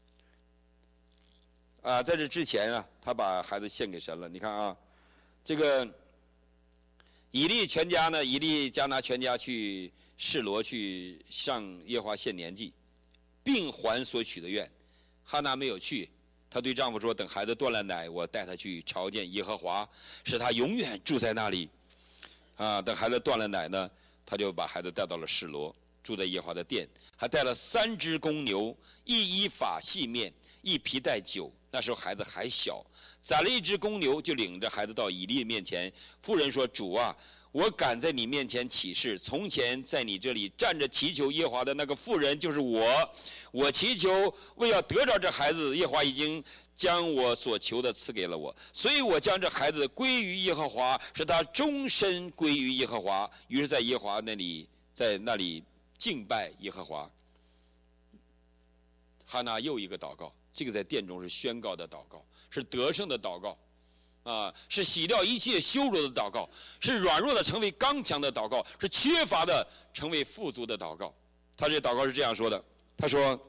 啊，在这之前啊，他把孩子献给神了。你看啊，这个以利全家呢，以利加拿全家去示罗去上耶和华献年祭，并还所许的愿。哈拿没有去，她对丈夫说：“等孩子断了奶，我带他去朝见耶和华，使他永远住在那里。”啊，等孩子断了奶呢，他就把孩子带到了示罗，住在耶和华的殿，还带了三只公牛，一依法细面，一皮带酒。那时候孩子还小，宰了一只公牛，就领着孩子到以利面前。妇人说：“主啊，我敢在你面前起誓，从前在你这里站着祈求耶和华的那个妇人就是我。我祈求为要得着这孩子，耶和华已经将我所求的赐给了我，所以我将这孩子归于耶和华，使他终身归于耶和华。”于是在耶和华那里，在那里敬拜耶和华。哈拿又一个祷告，这个在殿中是宣告的祷告，是得胜的祷告啊，是洗掉一切羞辱的祷告，是软弱的成为刚强的祷告，是缺乏的成为富足的祷告。他这祷告是这样说的，他说：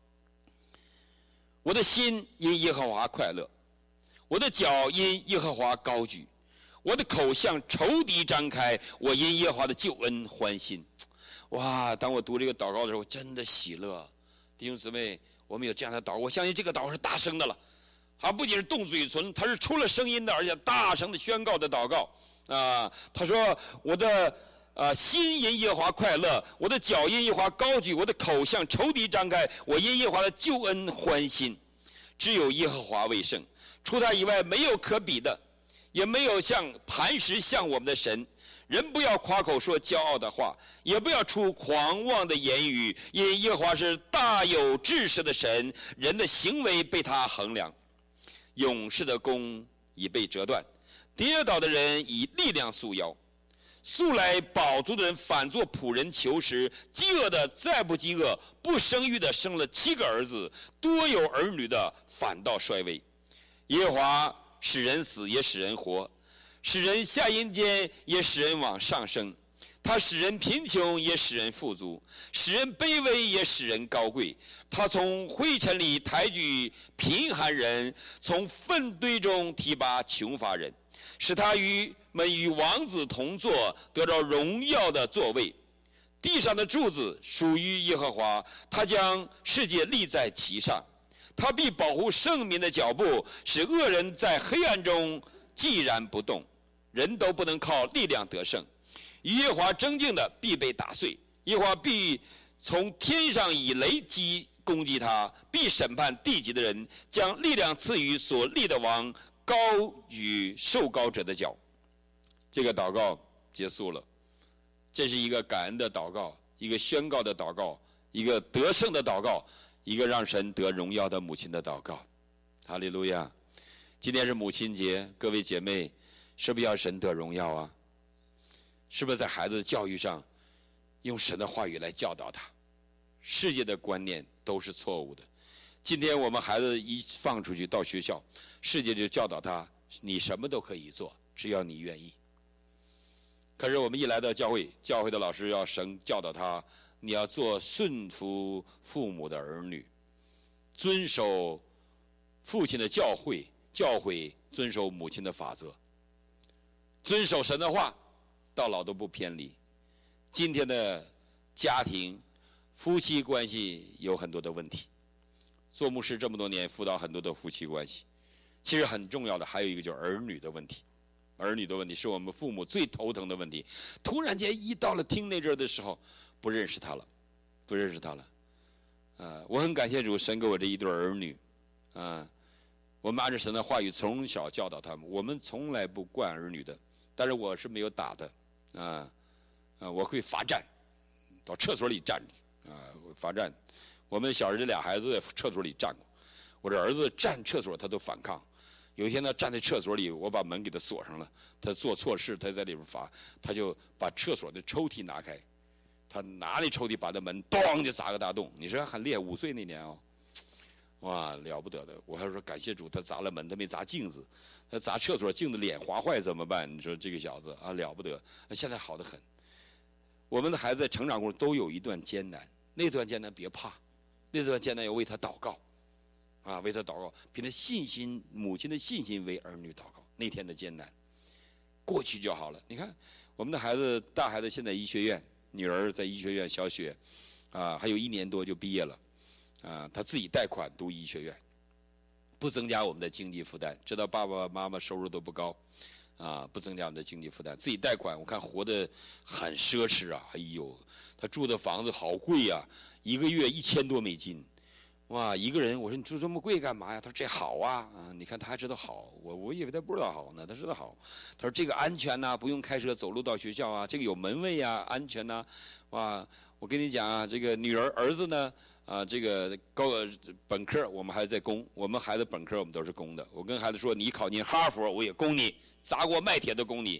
我的心因耶和华快乐，我的脚因耶和华高举，我的口向仇敌张开，我因耶和华的救恩欢心。哇，当我读这个祷告的时候，真的喜乐。弟兄姊妹，我们有这样的祷告，我相信这个祷告是大声的了。他不仅是动嘴唇，他是出了声音的，而且大声的宣告的祷告啊。他说：我的啊心因耶和华快乐，我的脚因耶和华高举，我的口向仇敌张开，我因耶和华的救恩欢心。只有耶和华为圣，除他以外没有可比的，也没有像磐石像我们的神。人不要夸口说骄傲的话，也不要出狂妄的言语，因耶和华是大有志士的神，人的行为被他衡量。勇士的弓已被折断，跌倒的人以力量束腰。素来饱足的人反作仆人求食，饥饿的再不饥饿，不生育的生了七个儿子，多有儿女的反倒衰微。耶和华使人死也使人活，使人下阴间也使人往上升。他使人贫穷也使人富足，使人卑微也使人高贵。他从灰尘里抬举贫寒人，从粪堆中提拔穷乏人，使他与们与王子同坐，得到荣耀的座位。地上的柱子属于耶和华，他将世界立在其上。他必保护圣民的脚步，使恶人在黑暗中寂然不动。人都不能靠力量得胜，与耶和华争竞的必被打碎。耶和华必从天上以雷击攻击他，必审判地极的人，将力量赐予所立的王，高举受膏者的脚。这个祷告结束了，这是一个感恩的祷告，一个宣告的祷告，一个得胜的祷告，一个让神得荣耀的母亲的祷告。哈利路亚！今天是母亲节，各位姐妹，是不是要神得荣耀啊？是不是在孩子的教育上用神的话语来教导他？世界的观念都是错误的。今天我们孩子一放出去到学校，世界就教导他，你什么都可以做，只要你愿意。可是我们一来到教会，教会的老师要神教导他，你要做顺服父母的儿女，遵守父亲的教诲，教诲遵守母亲的法则，遵守神的话，到老都不偏离。今天的家庭夫妻关系有很多的问题，做牧师这么多年，辅导很多的夫妻关系，其实很重要的还有一个就是儿女的问题。儿女的问题是我们父母最头疼的问题。突然间一到了听那阵的时候，不认识他了，不认识他了。呃，我很感谢主，神给我这一对儿女，啊、呃，我们按照神的话语从小教导他们，我们从来不惯儿女的，但是我是没有打的，啊、呃，啊、呃，我会罚站，到厕所里站着，啊、呃，罚站。我们小时候这俩孩子都在厕所里站过，我这儿子站厕所他都反抗。有一天他站在厕所里，我把门给他锁上了，他做错事，他在里边罚，他就把厕所的抽屉拿开，他拿那抽屉把那门咚就砸个大洞。你说很厉害，五岁那年哦，哇，了不得的！我还说感谢主，他砸了门，他没砸镜子，他砸厕所镜子脸划坏怎么办？你说这个小子啊，了不得！现在好得很。我们的孩子在成长过程都有一段艰难，那段艰难别怕，那段艰难要为他祷告。啊，为他祷告，凭着信心，母亲的信心为儿女祷告。那天的艰难过去就好了。你看，我们的孩子，大孩子现在医学院，女儿在医学院小雪，啊，还有一年多就毕业了，啊，她自己贷款读医学院，不增加我们的经济负担。知道爸爸妈妈收入都不高，啊，不增加我们的经济负担，自己贷款，我看活得很奢侈啊！哎呦，他住的房子好贵呀、啊，一个月一千多美金。哇，一个人，我说你住这么贵干嘛呀？他说这好啊，啊，你看他还知道好，我我以为他不知道好呢，他知道好。他说这个安全呐、啊，不用开车走路到学校啊，这个有门卫啊，安全呐、啊。哇，我跟你讲啊，这个女儿儿子呢，啊，这个高本科我们还在供，我们孩子本科我们都是供的。我跟孩子说，你考进哈佛我也供你，砸锅卖铁都供你。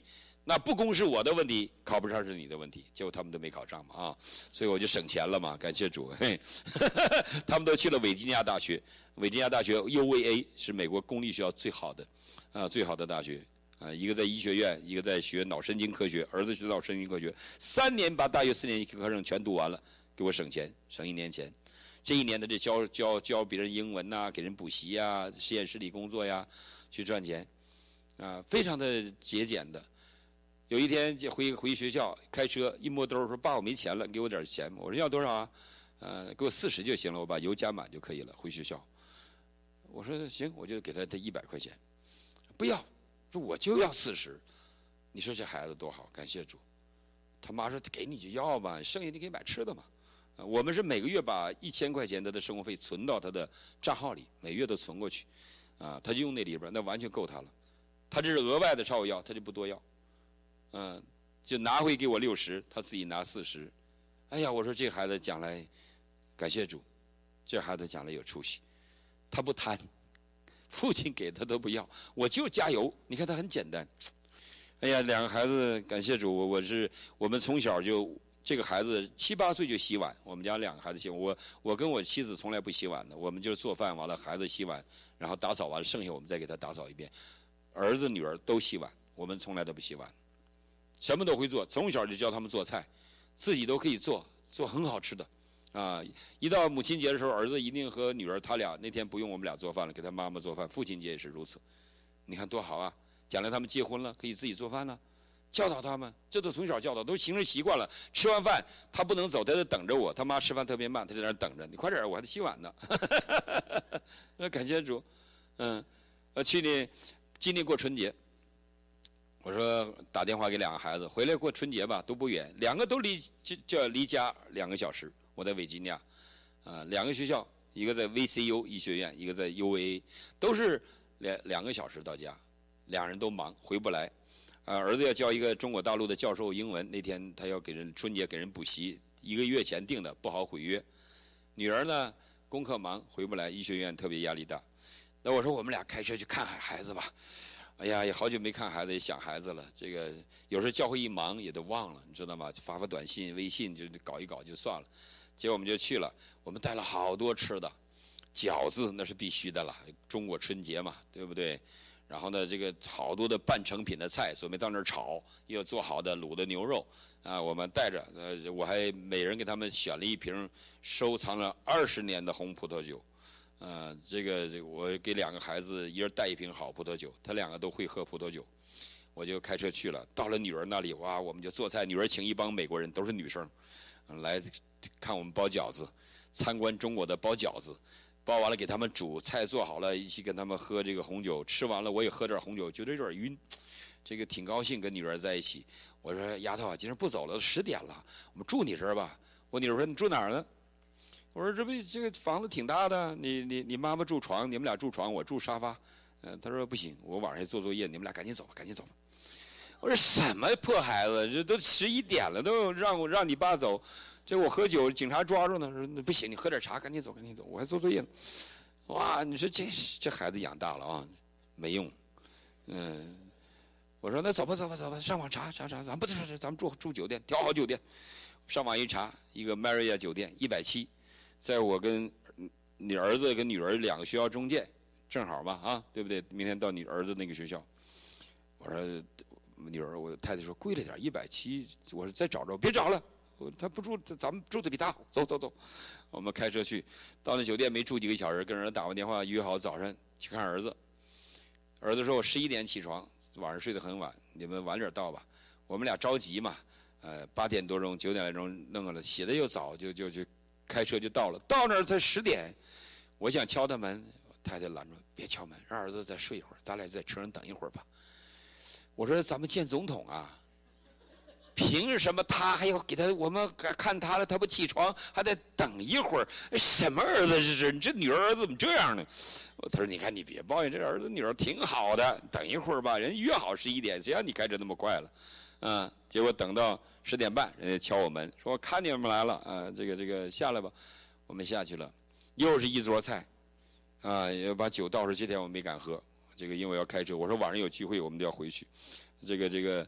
那不公是我的问题，考不上是你的问题。结果他们都没考上嘛啊，所以我就省钱了嘛，感谢主。嘿，他们都去了维吉尼亚大学，维吉尼亚大学 U V A 是美国公立学校最好的啊，最好的大学啊，一个在医学院，一个在学脑神经科学，儿子学脑神经科学，三年把大学四年级课程全读完了，给我省钱，省一年钱。这一年的这教教教别人英文呐、啊，给人补习呀、啊，实验室里工作呀，去赚钱啊，非常的节俭的。有一天回回学校开车一摸兜说爸我没钱了，给我点钱。我说要多少啊？呃，给我四十就行了，我把油加满就可以了。回学校，我说行，我就给他他一百块钱。不要，说我就要四十。你说这孩子多好，感谢主。他妈说给你就要吧，剩下你可以买吃的嘛。啊，我们是每个月把一千块钱他的生活费存到他的账号里，每月都存过去。啊，他就用那里边，那完全够他了。他这是额外的朝我要，他就不多要。嗯，就拿回给我六十，他自己拿四十。哎呀，我说这孩子将来，感谢主，这孩子将来有出息。他不贪，父亲给他都不要，我就加油。你看他很简单。哎呀，两个孩子，感谢主，我我是我们从小就这个孩子七八岁就洗碗，我们家两个孩子洗碗。我我跟我妻子从来不洗碗的，我们就是做饭完了，孩子洗碗，然后打扫完了，剩下我们再给他打扫一遍。儿子女儿都洗碗，我们从来都不洗碗。什么都会做，从小就教他们做菜，自己都可以做，做很好吃的，啊！一到母亲节的时候，儿子一定和女儿他俩那天不用我们俩做饭了，给他妈妈做饭。父亲节也是如此，你看多好啊！将来他们结婚了，可以自己做饭呢，教导他们，这都从小教导，都形成习惯了。吃完饭他不能走，他得等着我。他妈吃饭特别慢，他就在那等着，你快点，我还得洗碗呢。那感谢主，嗯，呃，去年今年过春节。我说打电话给两个孩子，回来过春节吧，都不远，两个都离就就离家两个小时。我在维吉尼亚，啊，两个学校，一个在 V C U 医学院，一个在 U V A， 都是两两个小时到家，两人都忙，回不来。啊，儿子要教一个中国大陆的教授英文，那天他要给人春节给人补习，一个月前订的，不好毁约。女儿呢，功课忙，回不来，医学院特别压力大。那我说我们俩开车去看看孩子吧。哎呀，也好久没看孩子，也想孩子了。这个有时候教会一忙也都忘了，你知道吗？发发短信、微信就搞一搞就算了。结果我们就去了，我们带了好多吃的，饺子那是必须的了，中国春节嘛，对不对？然后呢，这个好多的半成品的菜，准备到那儿炒，也有做好的卤的牛肉啊，我们带着。呃，我还每人给他们选了一瓶收藏了二十年的红葡萄酒。呃，这个这个，我给两个孩子一人带一瓶好葡萄酒，他两个都会喝葡萄酒，我就开车去了。到了女儿那里，哇，我们就做菜。女儿请一帮美国人，都是女生，来看我们包饺子，参观中国的包饺子。包完了给他们煮菜，做好了，一起跟他们喝这个红酒。吃完了我也喝点红酒，觉得有点晕，这个挺高兴跟女儿在一起。我说丫头啊，今天不走了，十点了，我们住你这儿吧。我女儿说你住哪儿呢？我说这不这个房子挺大的，你你你妈妈住床，你们俩住床，我住沙发。嗯、呃，他说不行，我晚上做作业，你们俩赶紧走吧，赶紧走吧。我说什么破孩子，这都十一点了，都让我让你爸走，这我喝酒，警察抓住呢。说不行，你喝点茶，赶紧走，赶紧走，我还做作业呢。哇，你说这这孩子养大了啊，没用。嗯，我说那走吧走吧走吧，上网查查查，咱不说咱们住住酒店，调好酒店。上网一查，一个 Marriott 酒店一百七。在我跟你儿子跟女儿两个学校中间，正好嘛啊，对不对？明天到你儿子那个学校，我说女儿，我太太说贵了点，一百七。我说再找找，别找了，他不住，咱们住的比他好。走走走，我们开车去，到那酒店没住几个小时，跟人打完电话约好早上去看儿子。儿子说我十一点起床，晚上睡得很晚，你们晚点到吧。我们俩着急嘛，呃，八点多钟九点来钟弄了，起得又早，就就就。开车就到了，到那儿才十点，我想敲他门，太太拦住，别敲门，让儿子再睡一会儿，咱俩在车上等一会儿吧。我说咱们见总统啊，凭什么他还要给他？我们看他了，他不起床，还得等一会儿？什么儿子这是？你这女儿儿子怎么这样呢？他说：“你看，你别抱怨，这儿子女儿挺好的，等一会儿吧，人约好十一点，谁让你开车那么快了？”嗯，结果等到十点半，人家敲我门，说：“我看你们来了，啊，这个这个下来吧。”我们下去了，又是一桌菜，啊，要把酒倒出。这天我没敢喝，这个因为要开车。我说晚上有聚会，我们都要回去。这个这个，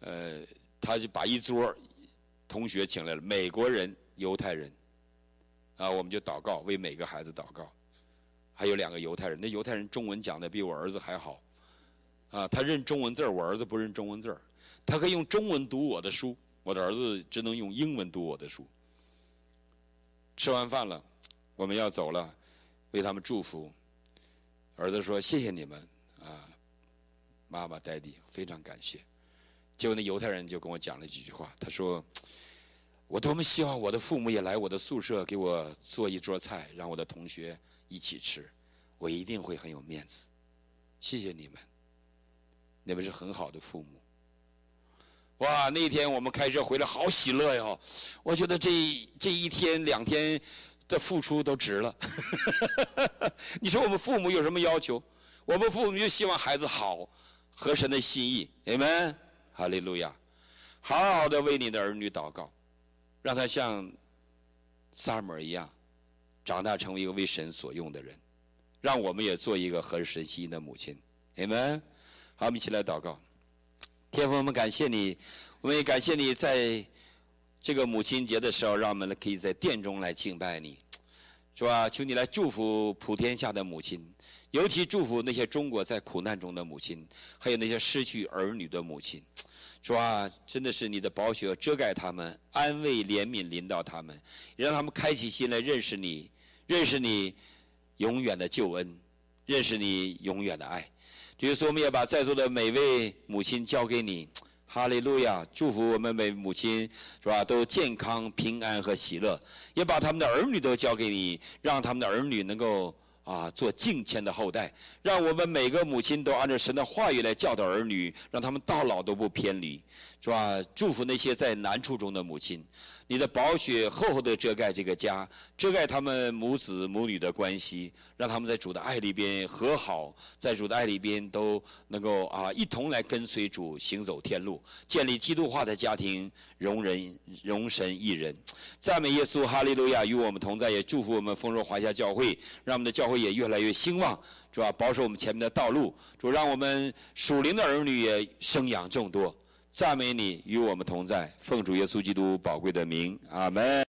呃，他就把一桌同学请来了，美国人、犹太人，啊，我们就祷告，为每个孩子祷告。还有两个犹太人，那犹太人中文讲的比我儿子还好，啊，他认中文字我儿子不认中文字他可以用中文读我的书，我的儿子只能用英文读我的书。吃完饭了，我们要走了，为他们祝福。儿子说：“谢谢你们啊，妈妈、爹地，非常感谢。”结果那犹太人就跟我讲了几句话，他说：“我多么希望我的父母也来我的宿舍，给我做一桌菜，让我的同学一起吃，我一定会很有面子。谢谢你们，你们是很好的父母。”哇，那天我们开车回来好喜乐哟！我觉得这这一天两天的付出都值了。你说我们父母有什么要求？我们父母就希望孩子好，合神的心意。阿们，哈利路亚！好好的为你的儿女祷告，让他像撒母耳一样，长大成为一个为神所用的人。让我们也做一个合神心意的母亲。阿们，好，我们一起来祷告。天父，我们感谢你，我们也感谢你在这个母亲节的时候，让我们可以在殿中来敬拜你，是吧？求你来祝福普天下的母亲，尤其祝福那些中国在苦难中的母亲，还有那些失去儿女的母亲，是吧？真的是你的宝血遮盖他们，安慰怜悯临到他们，也让他们开启心来认识你，认识你永远的救恩，认识你永远的爱。耶稣，我们也把在座的每位母亲交给你，哈利路亚！祝福我们每母亲，是吧？都健康、平安和喜乐。也把他们的儿女都交给你，让他们的儿女能够啊做敬虔的后代。让我们每个母亲都按照神的话语来教导儿女，让他们到老都不偏离，是吧？祝福那些在难处中的母亲，你的宝血厚厚的遮盖这个家，遮盖他们母子母女的关系，让他们在主的爱里边和好，在主的爱里边都能够啊一同来跟随主行走天路，建立基督化的家庭，容人容神益人。赞美耶稣，哈利路亚！与我们同在，也祝福我们丰收华夏教会，让我们的教会也越来越兴旺，主要保守我们前面的道路，主让我们属灵的儿女也生养众多。赞美你，与我们同在，奉主耶稣基督宝贵的名，阿们。